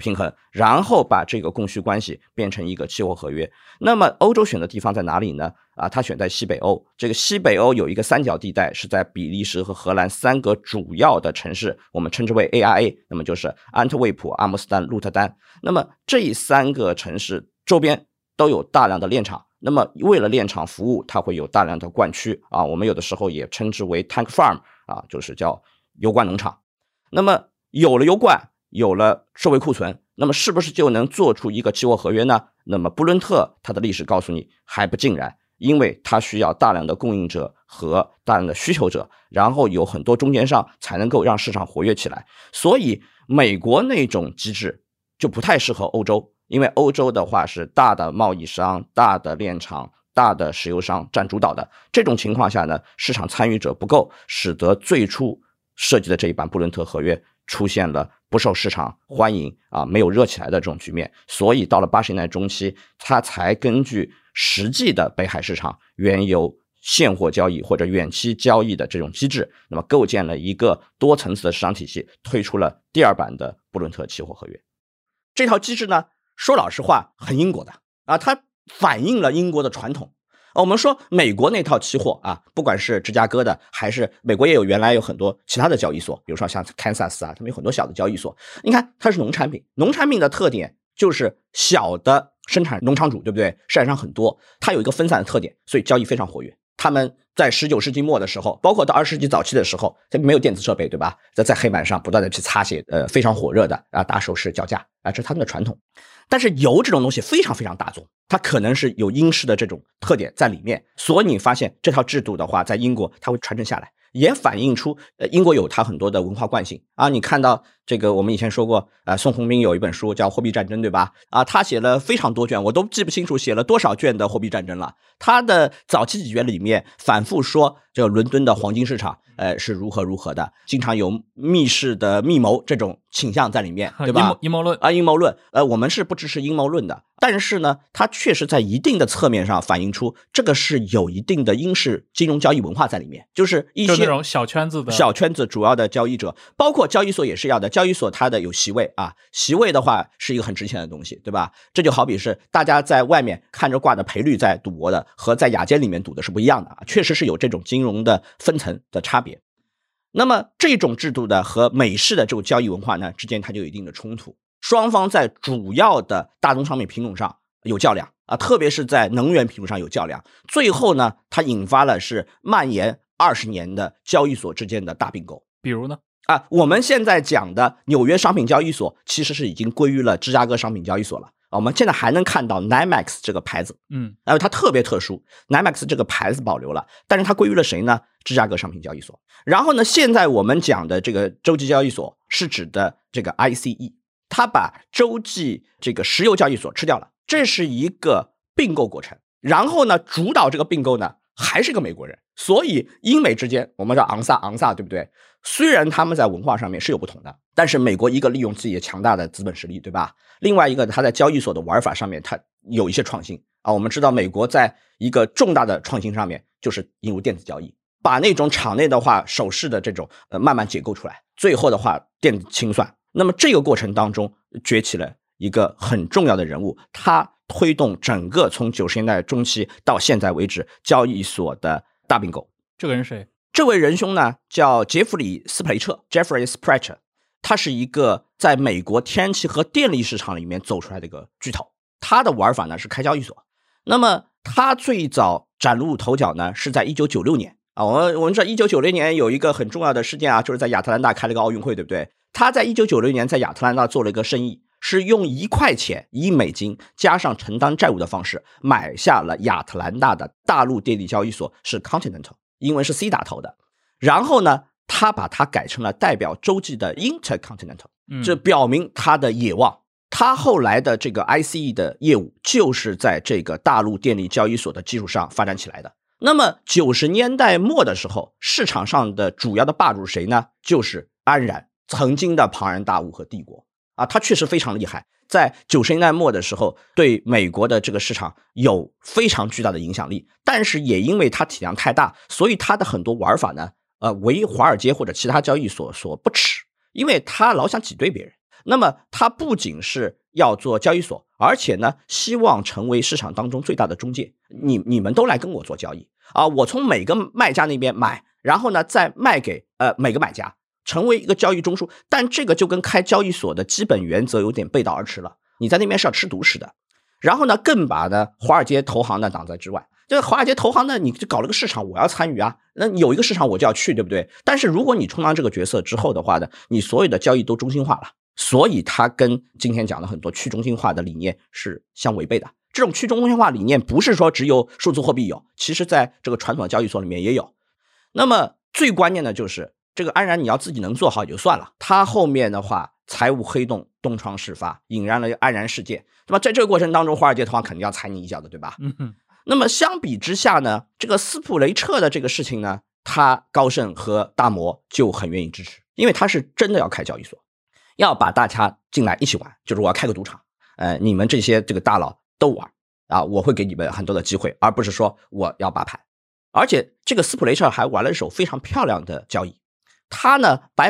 平衡，然后把这个供需关系变成一个期货合约。那么欧洲选的地方在哪里呢？它选在西北欧。这个西北欧有一个三角地带，是在比利时和荷兰3个主要的城市，我们称之为 ARA， 那么就是安特卫普、阿姆斯特丹、鹿特丹。那么这3个城市周边都有大量的炼厂，那么为了炼厂服务，它会有大量的灌区啊，我们有的时候也称之为 tank farm 啊，就是叫油罐农场。那么有了油罐，有了社会库存，那么是不是就能做出一个期货合约呢？那么布伦特它的历史告诉你还不尽然，因为它需要大量的供应者和大量的需求者，然后有很多中间商才能够让市场活跃起来。所以美国那种机制就不太适合欧洲，因为欧洲的话是大的贸易商、大的炼厂、大的石油商占主导的，这种情况下呢，市场参与者不够，使得最初设计的这一版布伦特合约出现了不受市场欢迎啊，没有热起来的这种局面。所以到了80年代中期，它才根据实际的北海市场原油现货交易或者远期交易的这种机制，那么构建了一个多层次的市场体系，推出了第2版的布伦特期货合约。这套机制呢，说老实话很英国的啊，它反映了英国的传统。我们说美国那套期货啊，不管是芝加哥的，还是美国也有原来有很多其他的交易所，比如说像 Kansas 啊，他们有很多小的交易所。你看它是农产品，农产品的特点就是小的生产农场主，对不对？市场上很多，它有一个分散的特点，所以交易非常活跃。他们在19世纪末的时候，包括到20世纪早期的时候，这没有电子设备，对吧？在黑板上不断的去擦写非常火热的打手势叫价啊，这是他们的传统。但是油这种东西非常非常大众，它可能是有英式的这种特点在里面，所以你发现这套制度的话，在英国它会传承下来，也反映出英国有它很多的文化惯性啊。你看到这个，我们以前说过，宋鸿兵有一本书叫《货币战争》，对吧？啊，他写了非常多卷，我都记不清楚写了多少卷的货币战争了。他的早期几卷里面反复说这个伦敦的黄金市场是如何如何的，经常有密室的密谋这种倾向在里面，对吧？ 阴谋论啊，阴谋论。我们是不支持阴谋论的，但是呢，它确实在一定的侧面上反映出这个是有一定的英式金融交易文化在里面，就是一些那种小圈子主要的交易者，包括交易所也是要的。交易所它的有席位啊，席位的话是一个很值钱的东西，对吧？这就好比是大家在外面看着挂的赔率在赌博的，和在雅间里面赌的是不一样的啊，确实是有这种金融的分层的差别。那么这种制度的和美式的这种交易文化呢之间，它就有一定的冲突，双方在主要的大宗商品品种上有较量啊，特别是在能源品种上有较量。最后呢，它引发了是蔓延20年的交易所之间的大并购。 比如呢？ 我们现在讲的纽约商品交易所其实是已经归于了芝加哥商品交易所了。我们现在还能看到 NYMEX 这个牌子，它特别特殊 ，NYMEX 这个牌子保留了，但是它归于了谁呢？芝加哥商品交易所。然后呢，现在我们讲的这个洲际交易所是指的这个 ICE， 它把洲际这个石油交易所吃掉了，这是一个并购过程。然后呢，主导这个并购呢还是个美国人，所以英美之间我们叫昂萨，对不对？虽然他们在文化上面是有不同的，但是美国一个利用自己的强大的资本实力，对吧？另外一个，它在交易所的玩法上面，它有一些创新啊。我们知道，美国在一个重大的创新上面，就是引入电子交易，把那种场内的话手势的这种慢慢解构出来，最后的话电子清算。那么这个过程当中，崛起了一个很重要的人物，他推动整个从90年代中期到现在为止交易所的大并购。 这个人谁？ 这位仁兄呢叫杰弗里·斯普雷彻 Jeffrey Sprecher， 他是一个在美国天然气和电力市场里面走出来的一个巨头。他的玩法呢是开交易所。那么他最早崭露头角呢是在1996年啊。我们知道1996年有一个很重要的事件啊，就是在亚特兰大开了个奥运会，对不对？他在1996年在亚特兰大做了一个生意，是用1块钱1美金加上承担债务的方式买下了亚特兰大的大陆电力交易所，是 Continental， 英文是 C 打头的。然后呢，他把它改成了代表洲际的 Intercontinental， 这表明他的野望。他后来的这个 ICE 的业务就是在这个大陆电力交易所的基础上发展起来的。那么90年代末的时候，市场上的主要的霸主谁呢？就是安然，曾经的庞然大物和帝国啊，他确实非常厉害。在90年代末的时候，对美国的这个市场有非常巨大的影响力，但是也因为它体量太大，所以它的很多玩法呢，为华尔街或者其他交易所所不齿，因为他老想挤兑别人。 那么它不仅是要做交易所，而且呢，希望成为市场当中最大的中介。你们都来跟我做交易啊，我从每个卖家那边买，然后呢再卖给每个买家，成为一个交易中枢。但这个就跟开交易所的基本原则有点背道而驰了，你在那边是要吃独食的。然后呢，更把呢华尔街投行呢挡在之外。这个华尔街投行呢，你就搞了个市场，我要参与啊，那有一个市场我就要去，对不对？但是如果你充当这个角色之后的话呢，你所有的交易都中心化了，所以它跟今天讲的很多去中心化的理念是相违背的。这种去中心化理念不是说只有数字货币有，其实在这个传统的交易所里面也有。那么最关键的就是这个安然你要自己能做好也就算了，它后面的话财务黑洞东窗事发，引燃了安然事件。那么在这个过程当中，华尔街投行肯定要踩你一脚的，对吧？那么相比之下呢，这个斯普雷彻的这个事情呢，他高盛和大摩就很愿意支持，因为他是真的要开交易所，要把大家进来一起玩，就是我要开个赌场，你们这些这个大佬都玩啊，我会给你们很多的机会，而不是说我要把盘。而且这个斯普雷彻还玩了一手非常漂亮的交易，他呢把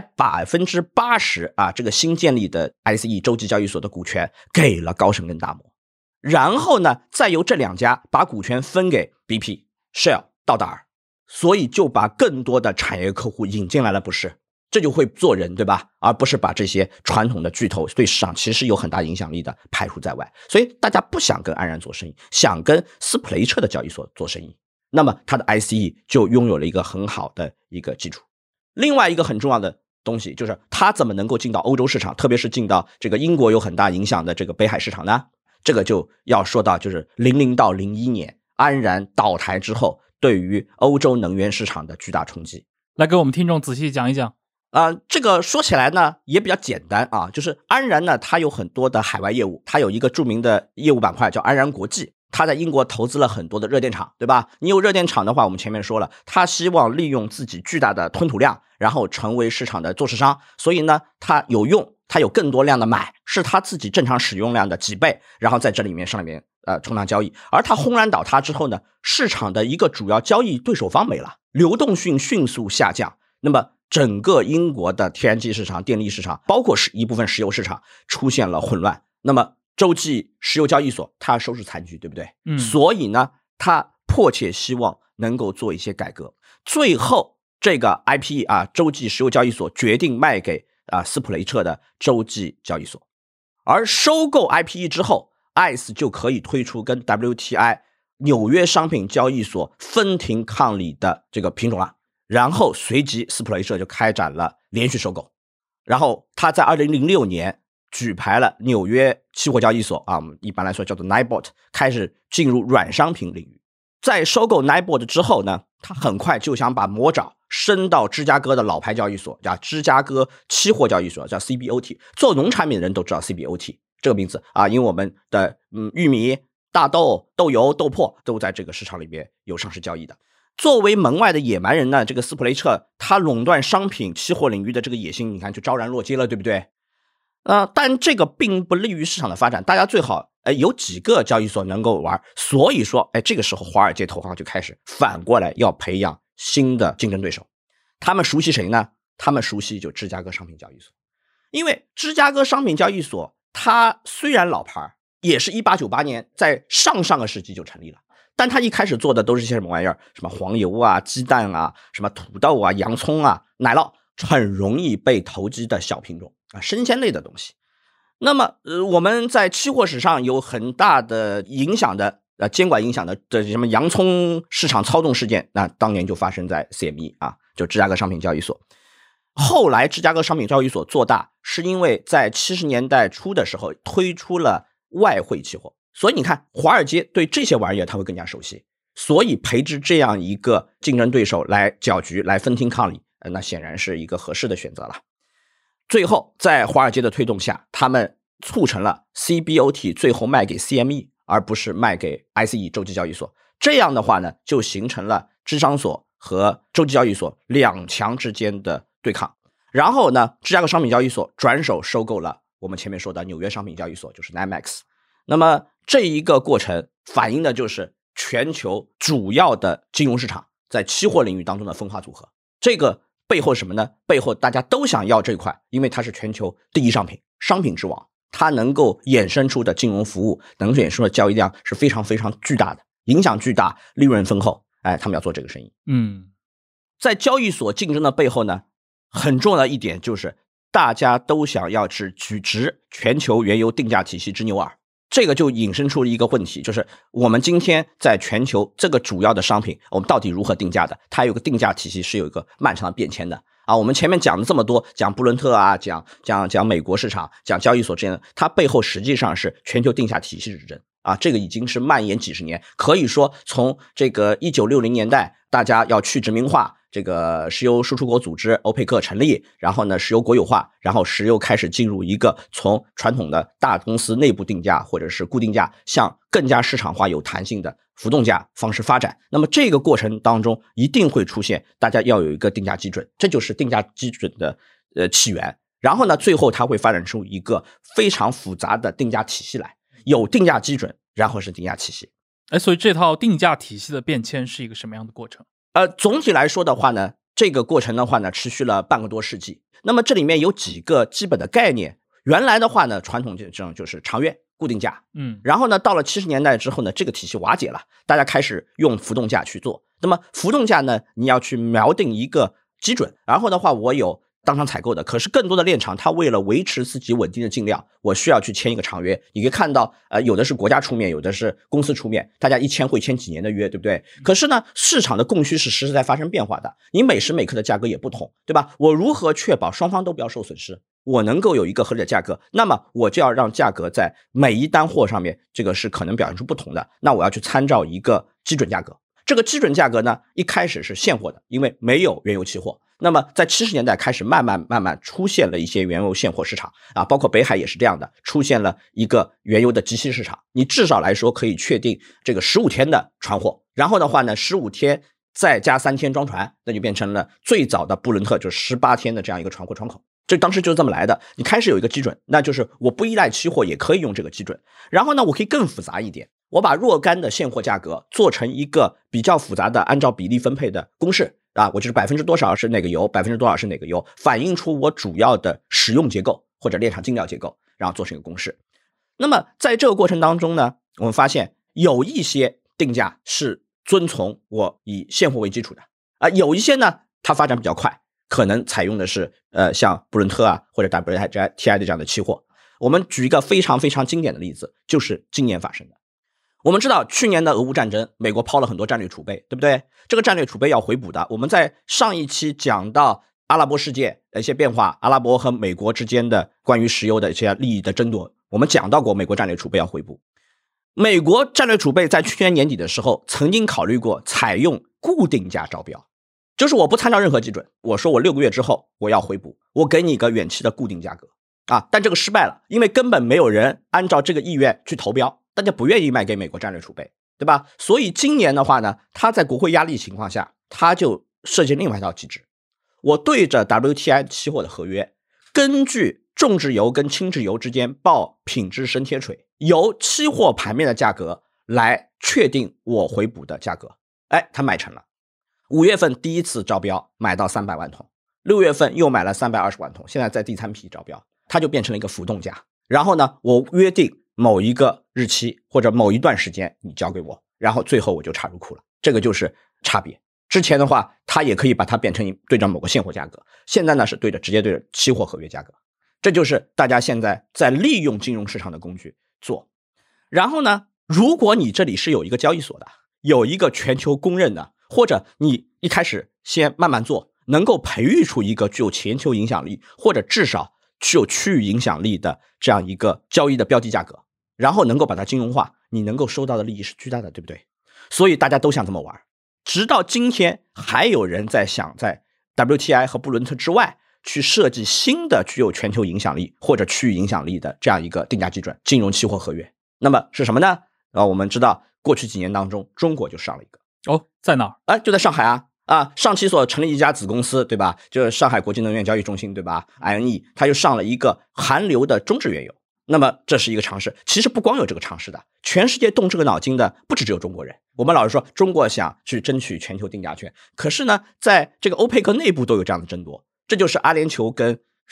80%啊这个新建立的 ICE 洲际交易所的股权给了高盛跟大摩。然后呢，再由这两家把股权分给 BP、Shell、道达尔，所以就把更多的产业客户引进来了，不是？这就会做人，对吧？而不是把这些传统的巨头对市场其实有很大影响力的排除在外。所以大家不想跟安然做生意，想跟斯普雷彻的交易所做生意，那么它的 ICE 就拥有了一个很好的一个基础。另外一个很重要的东西就是它怎么能够进到欧洲市场，特别是进到这个英国有很大影响的这个北海市场呢？这个就要说到就是00到01年安然倒台之后对于欧洲能源市场的巨大冲击。 来给我们听众仔细讲一讲。 这个说起来呢也比较简单啊，就是安然呢它有很多的海外业务，它有一个著名的业务板块叫安然国际，它在英国投资了很多的热电厂，对吧？你有热电厂的话，我们前面说了，它希望利用自己巨大的吞吐量，然后成为市场的做市商，所以呢它有用，它有更多量的买，是它自己正常使用量的几倍，然后在这里面上面充当交易。而它轰然倒塌之后呢，市场的一个主要交易对手方没了，流动性迅速下降，那么整个英国的天然气市场、电力市场，包括一部分石油市场出现了混乱。那么洲际石油交易所它要收拾残局，对不对？所以呢它迫切希望能够做一些改革。最后这个 IPE 啊洲际石油交易所决定卖给斯普雷彻的洲际交易所。而收购 IPE 之后， ICE 就可以推出跟 WTI 纽约商品交易所分庭抗礼的这个品种了。然后随即斯普雷彻就开展了连续收购，然后他在2006年举牌了纽约期货交易所啊，一般来说叫做 NYBOT， 开始进入软商品领域。在收购 NYBOT 之后呢，他很快就想把魔爪伸到芝加哥的老牌交易所，叫芝加哥期货交易所，叫 CBOT。做农产品的人都知道 CBOT 这个名字啊，因为我们的玉米、大豆、豆油、豆粕都在这个市场里面有上市交易的。作为门外的野蛮人呢，这个斯普雷彻他垄断商品期货领域的这个野心，你看就昭然若揭了，对不对？但这个并不利于市场的发展，大家最好有几个交易所能够玩。所以说这个时候华尔街投行就开始反过来要培养新的竞争对手。他们熟悉谁呢？他们熟悉就芝加哥商品交易所。因为芝加哥商品交易所它虽然老牌，也是1898年在上个世纪就成立了，但他一开始做的都是些什么玩意儿？什么黄油啊、鸡蛋啊、什么土豆啊、洋葱啊、奶酪，很容易被投机的小品种啊，生鲜类的东西。那么我们在期货史上有很大的影响的监管影响的什么洋葱市场操纵事件，那当年就发生在 CME 啊，就芝加哥商品交易所。后来芝加哥商品交易所做大，是因为在70年代初的时候推出了外汇期货。所以你看华尔街对这些玩意儿他会更加熟悉，所以培植这样一个竞争对手来搅局，来分庭抗礼，那显然是一个合适的选择了。最后在华尔街的推动下，他们促成了 CBOT 最后卖给 CME 而不是卖给 ICE 洲际交易所。这样的话呢，就形成了芝商所和洲际交易所两强之间的对抗。然后呢，芝加哥商品交易所转手收购了我们前面说的纽约商品交易所，就是 NYMEX。那么这一个过程反映的就是全球主要的金融市场在期货领域当中的分化组合。这个背后什么呢？背后大家都想要这块，因为它是全球第一商品， 商品之王，它能够衍生出的金融服务，能够衍生出的交易量是非常非常巨大的，影响巨大，利润丰厚。他们要做这个生意。在交易所竞争的背后呢，很重要的一点就是大家都想要举直全球原油定价体系之牛耳。这个就引申出了一个问题，就是我们今天在全球这个主要的商品，我们到底如何定价的？它有个定价体系是有一个漫长的变迁的啊。我们前面讲了这么多，讲布伦特啊，讲美国市场，讲交易所之间的，它背后实际上是全球定价体系之争啊。这个已经是蔓延几十年，可以说从这个1960年代，大家要去殖民化。这个石油输出国组织欧佩克成立，然后呢石油国有化，然后石油开始进入一个从传统的大公司内部定价或者是固定价向更加市场化有弹性的浮动价方式发展。那么这个过程当中一定会出现大家要有一个定价基准，这就是定价基准的起源。然后呢最后它会发展出一个非常复杂的定价体系来，有定价基准，然后是定价体系。 所以这套定价体系的变迁是一个什么样的过程？ 总体来说的话呢，这个过程的话呢，持续了半个多世纪。那么这里面有几个基本的概念。原来的话呢，传统这种就是长约固定价，然后呢，到了70年代之后呢，这个体系瓦解了，大家开始用浮动价去做。那么浮动价呢，你要去锚定一个基准，然后的话，我有当场采购的，可是更多的炼厂，它为了维持自己稳定的进量，我需要去签一个长约。你可以看到，有的是国家出面，有的是公司出面，大家一签会签几年的约，对不对？可是呢，市场的供需是实时在发生变化的，你每时每刻的价格也不同，对吧？我如何确保双方都不要受损失？我能够有一个合理的价格，那么我就要让价格在每一单货上面，这个是可能表现出不同的。那我要去参照一个基准价格。这个基准价格呢，一开始是现货的，因为没有原油期货。那么在70年代开始慢慢出现了一些原油现货市场啊，包括北海也是这样的，出现了一个原油的即期市场。你至少来说可以确定这个15天的船货，然后的话呢，15天再加3天装船，那就变成了最早的布伦特就是18天的这样一个船货窗口。这当时就是这么来的，你开始有一个基准，那就是我不依赖期货也可以用这个基准。然后呢，我可以更复杂一点，我把若干的现货价格做成一个比较复杂的按照比例分配的公式啊，我就是多少是哪个油，多少是哪个油，反映出我主要的使用结构或者炼厂进料结构，然后做成一个公式。那么在这个过程当中呢，我们发现有一些定价是遵从我以现货为基础的啊，有一些呢它发展比较快，可能采用的是像布伦特啊或者 WTI 的这样的期货。我们举一个非常非常经典的例子，就是今年发生的。我们知道去年的俄乌战争，美国抛了很多战略储备，对不对？这个战略储备要回补的。我们在上一期讲到阿拉伯世界的一些变化，阿拉伯和美国之间的关于石油的一些利益的争夺，我们讲到过美国战略储备要回补。美国战略储备在去年年底的时候曾经考虑过采用固定价招标，就是我不参照任何基准，我说我6个月之后我要回补，我给你一个远期的固定价格啊，但这个失败了，因为根本没有人按照这个意愿去投标，大家不愿意卖给美国战略储备，对吧？所以今年的话呢，他在国会压力情况下，他就设计另外一套机制，我对着 WTI 期货的合约，根据重质油跟轻质油之间报品质升贴水，由期货盘面的价格来确定我回补的价格。他买成了。5月份第一次招标买到300万桶，6月份又买了320万桶，现在在第3批招标，它就变成了一个浮动价。然后呢，我约定某一个日期或者某一段时间你交给我，然后最后我就插入库了。这个就是差别。之前的话，它也可以把它变成对着某个现货价格，现在呢是直接对着期货合约价格。这就是大家现在在利用金融市场的工具做。然后呢，如果你这里是有一个交易所的，有一个全球公认的，或者你一开始先慢慢做，能够培育出一个具有全球影响力，或者至少具有区域影响力的这样一个交易的标的价格，然后能够把它金融化，你能够收到的利益是巨大的，对不对？所以大家都想这么玩。直到今天还有人在想在 WTI 和布伦特之外去设计新的具有全球影响力或者区域影响力的这样一个定价基准，金融期货合约。那么是什么呢？我们知道过去几年当中中国就上了一个。 在哪儿？ 就在上海啊，上期所成立一家子公司，对吧？就是上海国际能源交易中心，对吧 ？INE， 它就上了一个含硫的中质原油。那么这是一个尝试，其实不光有这个尝试的，全世界动这个脑筋的不只有中国人。我们老是说中国想去争取全球定价权，可是呢，在这个欧佩克内部都有这样的争夺，这就是阿联酋跟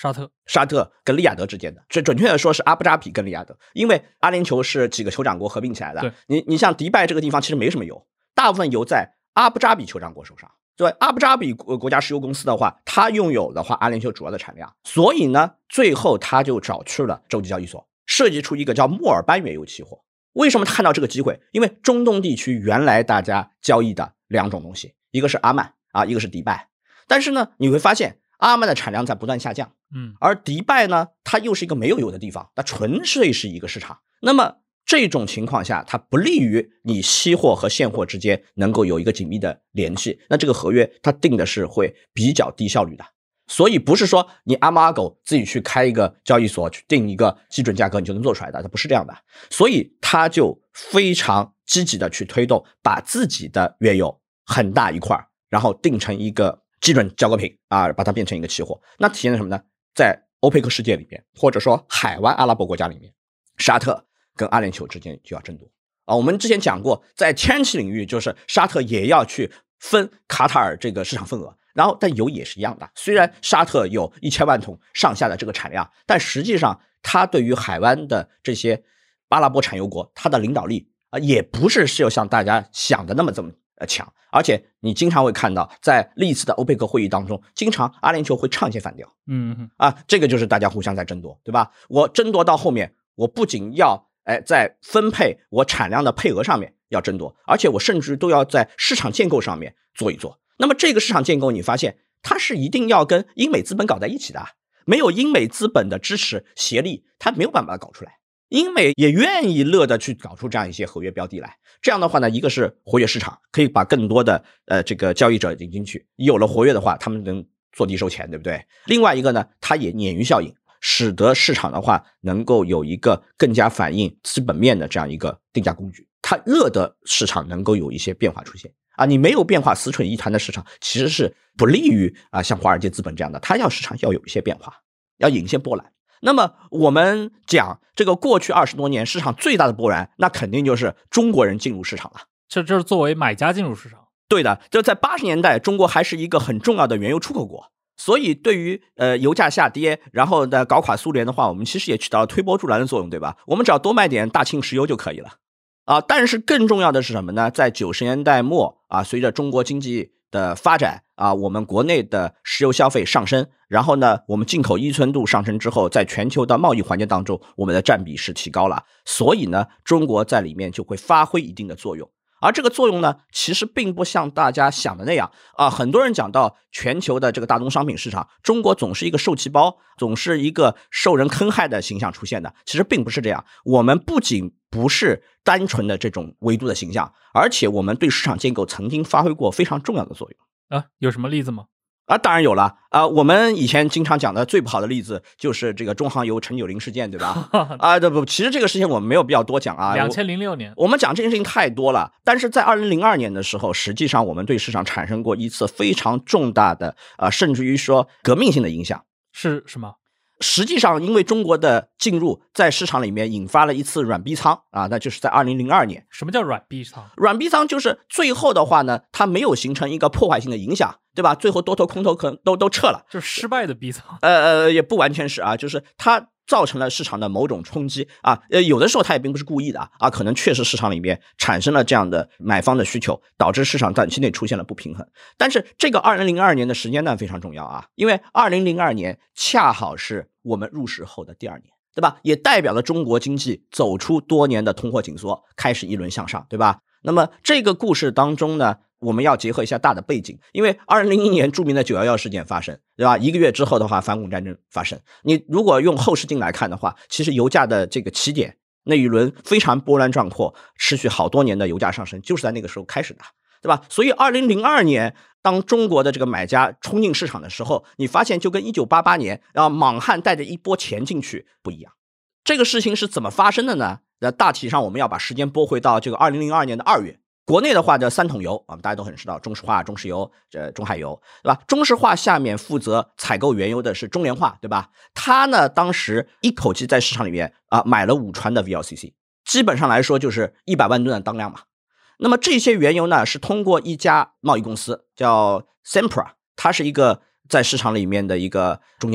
沙特跟利雅得之间的，这准确的说是阿布扎比跟利雅得，因为阿联酋是几个酋长国合并起来的。你像迪拜这个地方其实没什么油，大部分油在阿布扎比酋长国手上。对，阿布扎比国家石油公司的话，它拥有的话阿联酋主要的产量，所以呢，最后他就找去了洲际交易所，设计出一个叫墨尔班原油期货。为什么他看到这个机会？因为中东地区原来大家交易的两种东西，一个是阿曼啊，一个是迪拜。但是呢，你会发现阿曼的产量在不断下降，而迪拜呢，它又是一个没有油的地方，它纯粹是一个市场。那么这种情况下，它不利于你期货和现货之间能够有一个紧密的联系。那这个合约它定的是会比较低效率的，所以不是说你阿猫阿狗自己去开一个交易所去定一个基准价格你就能做出来的，它不是这样的。所以他就非常积极的去推动，把自己的原油很大一块，然后定成一个基准交割品啊，把它变成一个期货。那体现了什么呢？在欧佩克世界里面，或者说海湾阿拉伯国家里面，沙特跟阿联酋之间就要争夺啊。我们之前讲过，在天然气领域，就是沙特也要去分卡塔尔这个市场份额，然后但油也是一样的。虽然沙特有1000万桶上下的这个产量，但实际上它对于海湾的这些阿拉伯产油国，它的领导力也不是像大家想的那么这么强。而且你经常会看到，在历次的欧佩克会议当中，经常阿联酋会唱一些反调，这个就是大家互相在争夺，对吧？我争夺到后面，我不仅要在分配我产量的配额上面要争夺，而且我甚至都要在市场建构上面做一做。那么这个市场建构，你发现它是一定要跟英美资本搞在一起的，没有英美资本的支持协力，它没有办法搞出来。英美也愿意乐的去搞出这样一些合约标的来，这样的话呢，一个是活跃市场，可以把更多的这个交易者引进去，有了活跃的话，他们能坐地收钱，对不对？另外一个呢，它也鲶鱼效应，使得市场的话能够有一个更加反映资本面的这样一个定价工具，它乐的市场能够有一些变化出现啊。你没有变化，死蠢一团的市场其实是不利于像华尔街资本这样的，它要市场要有一些变化，要引一些波澜。那么我们讲这个过去20多年市场最大的波澜，那肯定就是中国人进入市场了。 这是作为买家进入市场。 对的，就在80年代，中国还是一个很重要的原油出口国，所以对于油价下跌，然后呢搞垮苏联的话，我们其实也起到了推波助澜的作用，对吧？我们只要多卖点大庆石油就可以了啊。但是更重要的是什么呢？在90年代末随着中国经济的发展我们国内的石油消费上升，然后呢，我们进口依存度上升之后，在全球的贸易环节当中，我们的占比是提高了，所以呢，中国在里面就会发挥一定的作用。而这个作用呢，其实并不像大家想的那样很多人讲到全球的这个大宗商品市场，中国总是一个受气包，总是一个受人坑害的形象出现的。其实并不是这样，我们不仅不是单纯的这种维度的形象，而且我们对市场建构曾经发挥过非常重要的作用有什么例子吗？ 当然有了我们以前经常讲的最不好的例子就是这个中航油陈九龄事件，对吧？其实这个事情我们没有必要多讲 2006年我们讲这件事情太多了，但是在2002年的时候，实际上我们对市场产生过一次非常重大的甚至于说革命性的影响。 是什么？ 实际上因为中国的进入，在市场里面引发了一次软逼仓那就是在2002年。 什么叫软逼仓？ 软逼仓就是最后的话呢，它没有形成一个破坏性的影响，对吧？最后多头空头可能都撤了， 就是失败的逼仓。 也不完全是就是它造成了市场的某种冲击有的时候它也并不是故意的可能确实市场里面产生了这样的买方的需求，导致市场短期内出现了不平衡。但是这个2002年的时间段非常重要因为2002年恰好是我们入市后的第2年，对吧？也代表了中国经济走出多年的通货紧缩，开始一轮向上，对吧？那么这个故事当中呢，我们要结合一下大的背景，因为2001年著名的911事件发生，对吧？1个月之后的话，反恐战争发生。你如果用后视镜来看的话，其实油价的这个起点，那一轮非常波澜壮阔、持续好多年的油价上升，就是在那个时候开始的，对吧？所以2002年，当中国的这个买家冲进市场的时候，你发现就跟1988年莽汉带着一波钱进去不一样。这个事情是怎么发生的呢？大体上我们要把时间拨回到这个2002年的2月。国内的话的3桶油大家都很知道，中石化、中石油、中海油，对吧？中石化下面负责采购原油的是中联化，对吧？它呢当时一口气在市场里面买了5船的 VLCC， 基本上来说就是100万吨的当量嘛。那么这些原油呢是通过一家贸易公司叫 Sempra， 它是一个在市场里面的一个中间商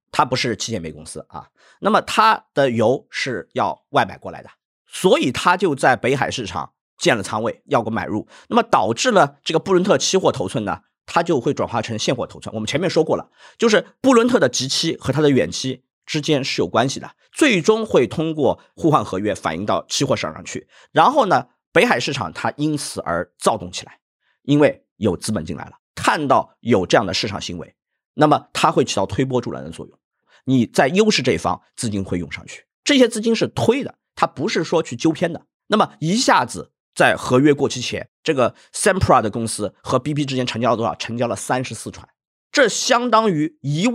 它不是汽建煤公司啊，那么它的油是要外买过来的，所以它就在北海市场建了仓位，要个买入，那么导致了这个布伦特期货头寸呢，它就会转化成现货头寸。我们前面说过了，就是布伦特的极期和它的远期之间是有关系的，最终会通过互换合约反映到期货市场上去。然后呢，北海市场它因此而躁动起来，因为有资本进来了，看到有这样的市场行为，那么它会起到推波助澜的作用。你在优势这一方，资金会涌上去，这些资金是推的，它不是说去纠偏的。那么一下子在合约过期前，这个 Sempra 的公司和 BP 之间成交了多少？成交了34船，这相当于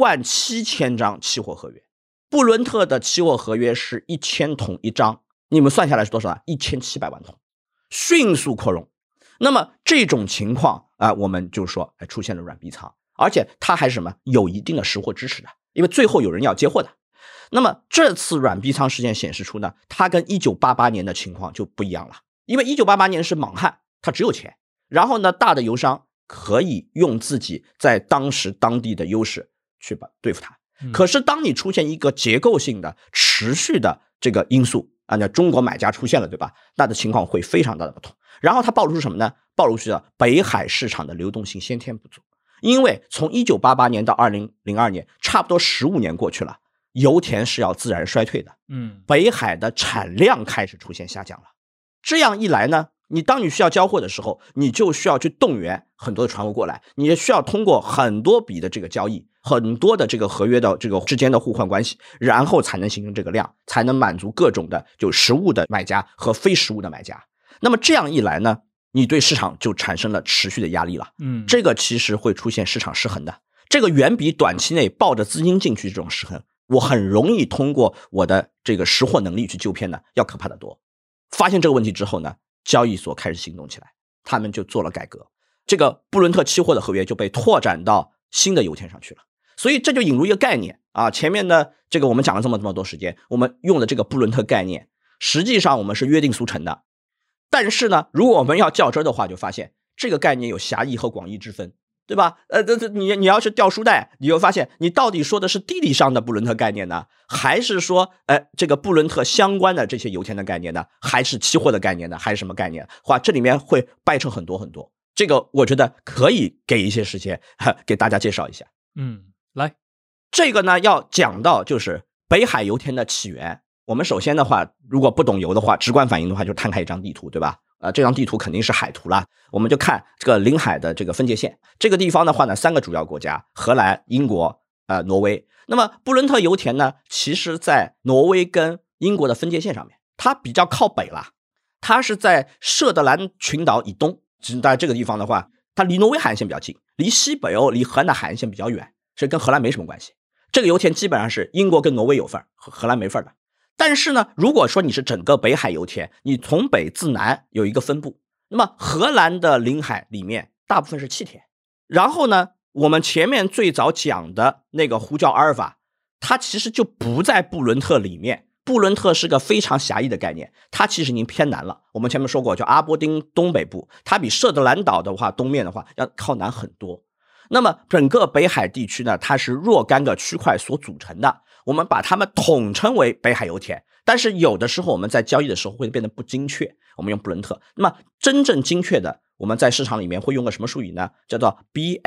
17000张期货合约。布伦特的期货合约是1000桶一张，你们算下来是多少？1700万桶，迅速扩容。那么这种情况我们就说出现了软逼仓，而且它还是什么？有一定的实货支持的，因为最后有人要接货的。那么这次软逼仓事件显示出呢，它跟1988年的情况就不一样了。因为1988年是莽汉，他只有钱，然后呢，大的油商可以用自己在当时当地的优势去对付它。可是当你出现一个结构性的持续的这个因素那中国买家出现了，对吧？那的情况会非常大的不同。然后它暴露出什么呢？暴露出了北海市场的流动性先天不足。因为从1988年到2002年，差不多15年过去了，油田是要自然衰退的。北海的产量开始出现下降了。这样一来呢，当你需要交货的时候，你就需要去动员很多的船坞过来，你也需要通过很多笔的这个交易，很多的这个合约的这个之间的互换关系，然后才能形成这个量，才能满足各种的就实物的买家和非实物的买家。那么这样一来呢，你对市场就产生了持续的压力了。这个其实会出现市场失衡的，这个远比短期内抱着资金进去这种失衡，我很容易通过我的这个识货能力去纠偏呢，要可怕的多。发现这个问题之后呢，交易所开始行动起来，他们就做了改革，这个布伦特期货的合约就被拓展到新的油田上去了。所以这就引入一个概念前面的这个我们讲了这么多时间，我们用的这个布伦特概念，实际上我们是约定俗成的。但是呢，如果我们要较真的话，就发现这个概念有狭义和广义之分，对吧？你要是掉书袋，你就发现你到底说的是地理上的布伦特概念呢，还是说这个布伦特相关的这些油田的概念呢，还是期货的概念呢，还是什么概念？这里面会掰成很多很多。这个我觉得可以给一些时间给大家介绍一下。 来， 这个呢要讲到就是北海油田的起源。我们首先的话，如果不懂油的话，直观反应的话，就摊开一张地图，对吧？这张地图肯定是海图啦，我们就看这个领海的这个分界线。这个地方的话呢，3个主要国家：荷兰、英国、挪威。那么布伦特油田呢，其实在挪威跟英国的分界线上面，它比较靠北了，它是在舍德兰群岛以东。在这个地方的话，它离挪威海岸线比较近，离西北欧、离荷兰的海岸线比较远，所以跟荷兰没什么关系。这个油田基本上是英国跟挪威有份，荷兰没份的。但是呢，如果说你是整个北海油田，你从北自南有一个分布，那么荷兰的领海里面大部分是气田。然后呢，我们前面最早讲的那个呼叫阿尔法，它其实就不在布伦特里面。布伦特是个非常狭义的概念，它其实已经偏南了。我们前面说过，叫阿波丁东北部，它比舍德兰岛的话东面的话要靠南很多。那么整个北海地区呢，它是若干个区块所组成的，我们把它们统称为北海油田。但是有的时候我们在交易的时候会变得不精确，我们用布伦特。那么真正精确的，我们在市场里面会用个什么术语呢？叫做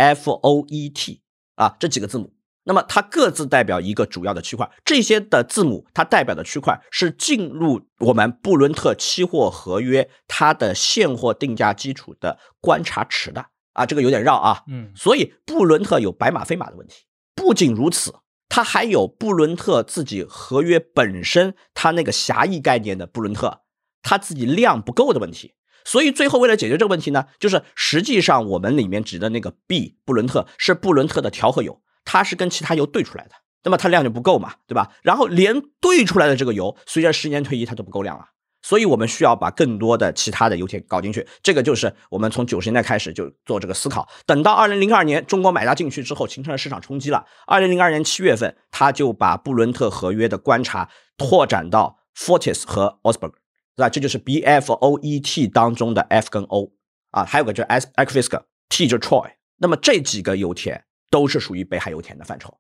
BFOET 这几个字母。那么它各自代表一个主要的区块，这些的字母它代表的区块是进入我们布伦特期货合约它的现货定价基础的观察池的这个有点绕所以布伦特有白马非马的问题。不仅如此，它还有布伦特自己合约本身它那个狭义概念的布伦特它自己量不够的问题。所以最后为了解决这个问题呢，就是实际上我们里面指的那个 B 布伦特是布伦特的调和油，它是跟其他油兑出来的，那么它量就不够嘛，对吧？然后连兑出来的这个油随着10年推移它都不够量了，所以我们需要把更多的其他的油田搞进去。这个就是我们从90年代开始就做这个思考，等到2002年中国买家进去之后形成了市场冲击了。2002年7月份他就把布伦特合约的观察拓展到 Fortis 和 Osberg， 对吧？这就是 BFOET 当中的 F 跟 O 还有个就是 Ekfisk， T 就是 Troy。 那么这几个油田都是属于北海油田的范畴。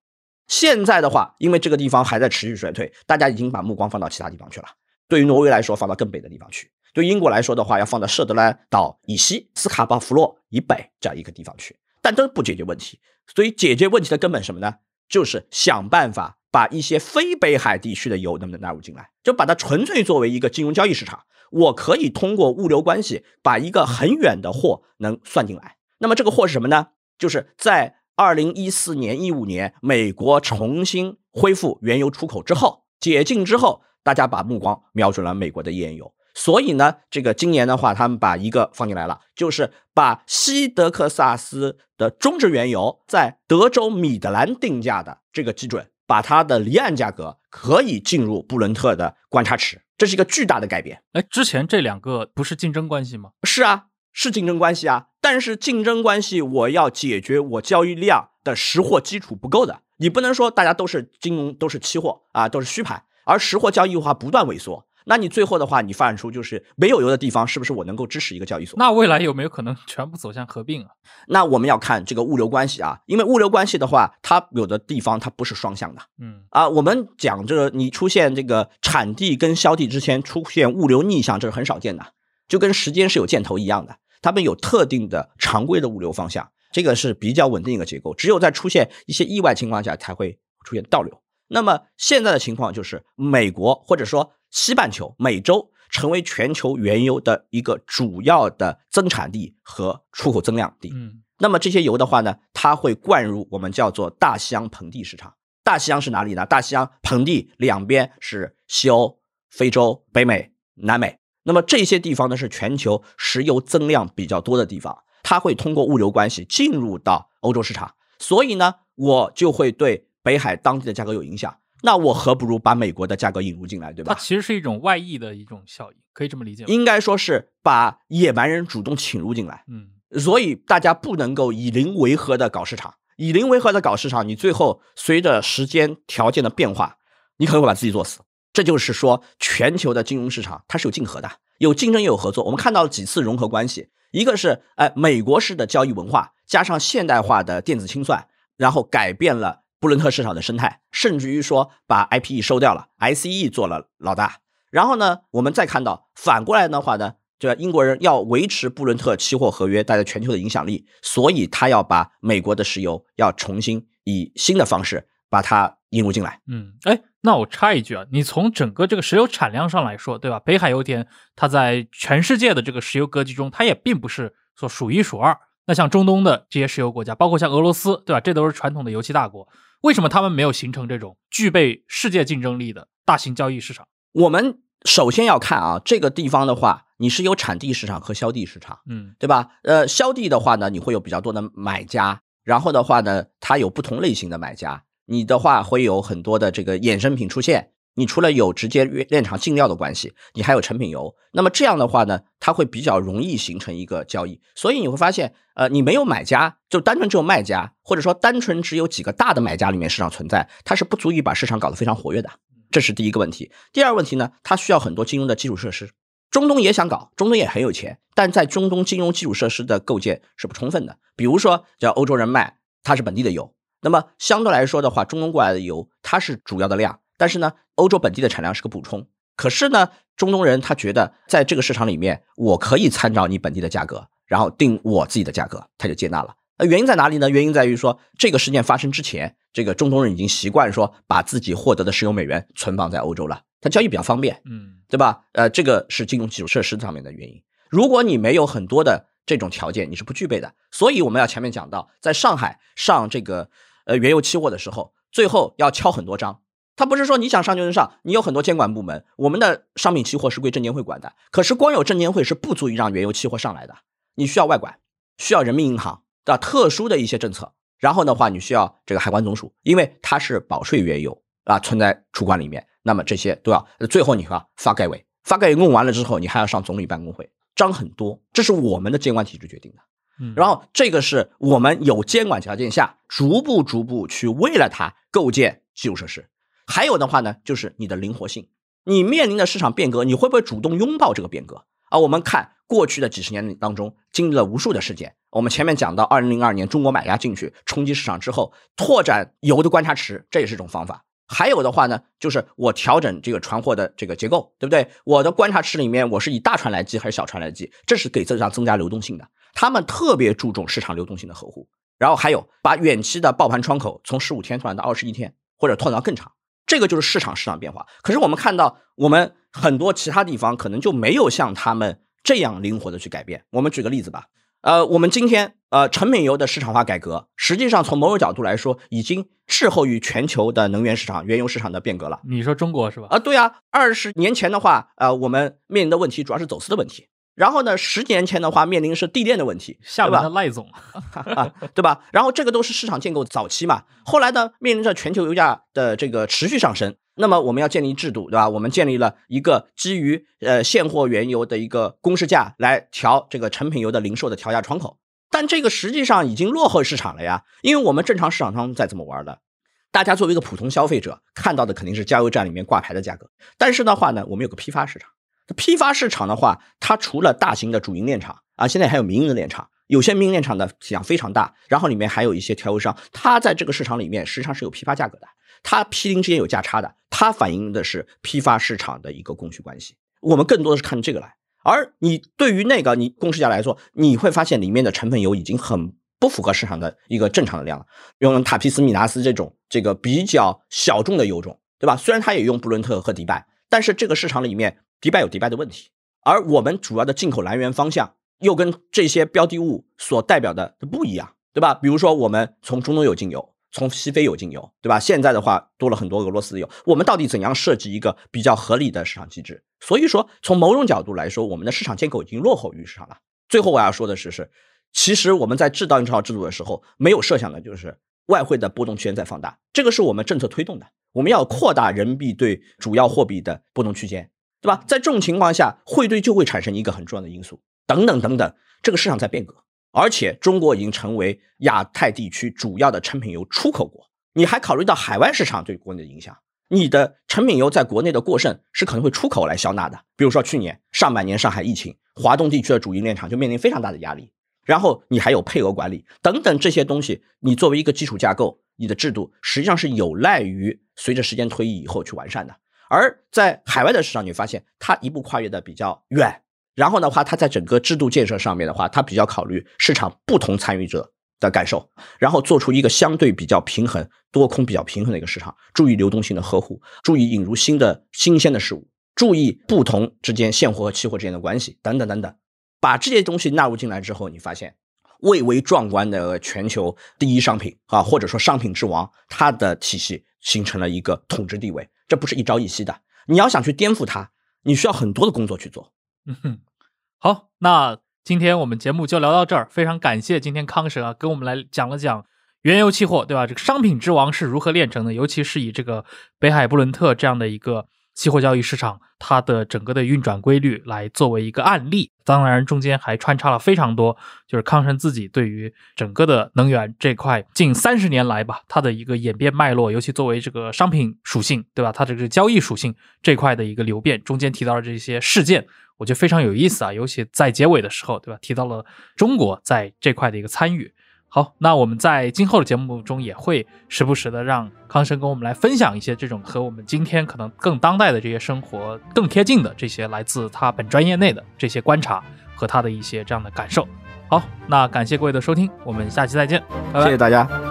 现在的话，因为这个地方还在持续衰退，大家已经把目光放到其他地方去了。对于挪威来说，放到更北的地方去；对于英国来说的话，要放到舍德兰岛以西、斯卡巴弗洛以北这样一个地方去。但都不解决问题，所以解决问题的根本什么呢？就是想办法把一些非北海地区的油能不能纳入进来，就把它纯粹作为一个金融交易市场。我可以通过物流关系把一个很远的货能算进来。那么这个货是什么呢？就是在2014年、15年，美国重新恢复原油出口之后，解禁之后，大家把目光瞄准了美国的页岩油。所以呢，这个今年的话，他们把一个放进来了，就是把西德克萨斯的中质原油在德州米德兰定价的这个基准，把它的离岸价格可以进入布伦特的观察池，这是一个巨大的改变。 之前这两个不是竞争关系吗？ 是啊，是竞争关系啊，但是竞争关系我要解决我交易量的实货基础不够的，你不能说大家都是金融都是期货啊，都是虚盘，而实货交易的话不断萎缩。那你最后的话，你发展出就是没有油的地方，是不是我能够支持一个交易所？ 那未来有没有可能全部走向合并啊？ 那我们要看这个物流关系啊，因为物流关系的话，它有的地方它不是双向的。我们讲这个，你出现这个产地跟销地之前出现物流逆向，这是很少见的，就跟时间是有箭头一样的，他们有特定的常规的物流方向，这个是比较稳定一个结构，只有在出现一些意外情况下才会出现倒流。那么现在的情况就是美国或者说西半球美洲成为全球原油的一个主要的增产地和出口增量地。那么这些油的话呢，它会灌入我们叫做大西洋盆地市场。大西洋是哪里呢？大西洋盆地两边是西欧、非洲、北美、南美。那么这些地方呢是全球石油增量比较多的地方，它会通过物流关系进入到欧洲市场，所以呢我就会对北海当地的价格有影响。那我何不如把美国的价格引入进来，对吧？ 它其实是一种外溢的一种效应，可以这么理解吗？ 应该说是把野蛮人主动请入进来。所以大家不能够以邻为壑的搞市场，以邻为壑的搞市场，你最后随着时间条件的变化，你可能会把自己做死。这就是说全球的金融市场它是有竞合的，有竞争也有合作。我们看到了几次融合关系，一个是美国式的交易文化加上现代化的电子清算，然后改变了布伦特市场的生态，甚至于说把 IPE 收掉了， ICE 做了老大。然后呢我们再看到反过来的话呢，这英国人要维持布伦特期货合约带来全球的影响力，所以他要把美国的石油要重新以新的方式把它引入进来。 那我插一句啊，你从整个这个石油产量上来说，对吧？北海油田它在全世界的这个石油格局中，它也并不是说数一数二。那像中东的这些石油国家，包括像俄罗斯，对吧？这都是传统的油气大国，为什么他们没有形成这种具备世界竞争力的大型交易市场？ 我们首先要看啊，这个地方的话，你是有产地市场和销地市场，对吧？销地的话呢，你会有比较多的买家，然后的话呢，它有不同类型的买家，你的话会有很多的这个衍生品出现。你除了有直接炼厂进料的关系，你还有成品油，那么这样的话呢，它会比较容易形成一个交易。所以你会发现你没有买家，就单纯只有卖家，或者说单纯只有几个大的买家里面市场存在，它是不足以把市场搞得非常活跃的。这是第一个问题。第二个问题呢，它需要很多金融的基础设施。中东也想搞，中东也很有钱，但在中东金融基础设施的构建是不充分的。比如说叫欧洲人卖，它是本地的油，那么相对来说的话，中东过来的油它是主要的量，但是呢欧洲本地的产量是个补充。可是呢中东人他觉得在这个市场里面我可以参照你本地的价格，然后定我自己的价格，他就接纳了。原因在哪里呢？原因在于说这个事件发生之前，这个中东人已经习惯说把自己获得的石油美元存放在欧洲了，它交易比较方便，对吧？这个是金融基础设施上面的原因。如果你没有很多的这种条件，你是不具备的。所以我们要前面讲到，在上海上这个原油期货的时候，最后要敲很多章。它不是说你想上就能上，你有很多监管部门，我们的商品期货是归证监会管的，可是光有证监会是不足以让原油期货上来的，你需要外管，需要人民银行的特殊的一些政策，然后的话你需要这个海关总署，因为它是保税原油存在出管里面，那么这些都要，最后你要发改委，发改委弄完了之后，你还要上总理办公会，章很多，这是我们的监管体制决定的。然后这个是我们有监管条件下逐步去为了它构建基础设施。还有的话呢，就是你的灵活性，你面临的市场变革，你会不会主动拥抱这个变革我们看过去的几十年当中经历了无数的事件。我们前面讲到2002年中国买压进去冲击市场之后，拓展油的观察池，这也是一种方法。还有的话呢，就是我调整这个船货的这个结构，对不对？我的观察池里面我是以大船来记还是小船来记，这是给市场增加流动性的。他们特别注重市场流动性的呵护。然后还有把远期的爆盘窗口从15天拓展到21天，或者拓展到更长，这个就是市场变化。可是我们看到我们很多其他地方可能就没有像他们这样灵活的去改变。我们举个例子吧，我们今天成品油的市场化改革，实际上从某种角度来说，已经滞后于全球的能源市场、原油市场的变革了。 你说中国是吧？ 对啊，20年前的话，我们面临的问题主要是走私的问题。然后呢，10年前的话，面临是地链的问题， 下面的赖总， 对吧？然后这个都是市场建构早期嘛。后来呢，面临着全球油价的这个持续上升，那么我们要建立制度，对吧？我们建立了一个基于现货原油的一个公示价来调这个成品油的零售的调价窗口。但这个实际上已经落后市场了呀，因为我们正常市场当中在怎么玩的？大家作为一个普通消费者看到的肯定是加油站里面挂牌的价格，但是的话呢，我们有个批发市场。批发市场的话，它除了大型的主营炼厂现在还有民营的炼厂，有些民营炼厂的体量非常大，然后里面还有一些调油商，它在这个市场里面实际上是有批发价格的，它批零之间有价差的，它反映的是批发市场的一个供需关系。我们更多的是看这个来，而你对于那个你公示价来说，你会发现里面的成分油已经很不符合市场的一个正常的量了，用塔皮斯米纳斯这个比较小众的油种，对吧？虽然它也用布伦特和迪拜，但是这个市场里面迪拜有迪拜的问题，而我们主要的进口来源方向又跟这些标的物所代表的不一样，对吧？比如说我们从中东有进油，从西非有进油，对吧？现在的话多了很多俄罗斯的油，我们到底怎样设计一个比较合理的市场机制？所以说从某种角度来说，我们的市场建构已经落后于市场了。最后我要说的是其实我们在制造这套制度的时候，没有设想的就是外汇的波动区间在放大，这个是我们政策推动的，我们要扩大人民币对主要货币的波动区间，对吧？在这种情况下，汇兑就会产生一个很重要的因素，等等等等，这个市场在变革，而且中国已经成为亚太地区主要的成品油出口国，你还考虑到海外市场对国内的影响，你的成品油在国内的过剩是可能会出口来消纳的。比如说去年上半年上海疫情，华东地区的主营炼厂就面临非常大的压力，然后你还有配额管理等等这些东西，你作为一个基础架构，你的制度实际上是有赖于随着时间推移以后去完善的。而在海外的市场，你发现它一步跨越的比较远，然后的话，它在整个制度建设上面的话，它比较考虑市场不同参与者的感受，然后做出一个相对比较平衡、多空比较平衡的一个市场，注意流动性的呵护，注意引入新鲜的事物，注意不同之间现货和期货之间的关系，等等等等。把这些东西纳入进来之后，你发现蔚为壮观的全球第一商品或者说商品之王，它的体系形成了一个统治地位，这不是一朝一夕的，你要想去颠覆它，你需要很多的工作去做。 好，那今天我们节目就聊到这儿，非常感谢今天康神跟我们来讲了讲原油期货，对吧？这个商品之王是如何炼成的，尤其是以这个北海布伦特这样的一个期货交易市场，它的整个的运转规律来作为一个案例。当然中间还穿插了非常多就是康神自己对于整个的能源这块近30年来吧，它的一个演变脉络，尤其作为这个商品属性，对吧？它这个交易属性这块的一个流变，中间提到了这些事件，我觉得非常有意思尤其在结尾的时候，对吧？提到了中国在这块的一个参与。好，那我们在今后的节目中也会时不时的让康神跟我们来分享一些这种和我们今天可能更当代的这些生活更贴近的这些来自他本专业内的这些观察和他的一些这样的感受。好，那感谢各位的收听，我们下期再见，拜拜。 谢谢大家。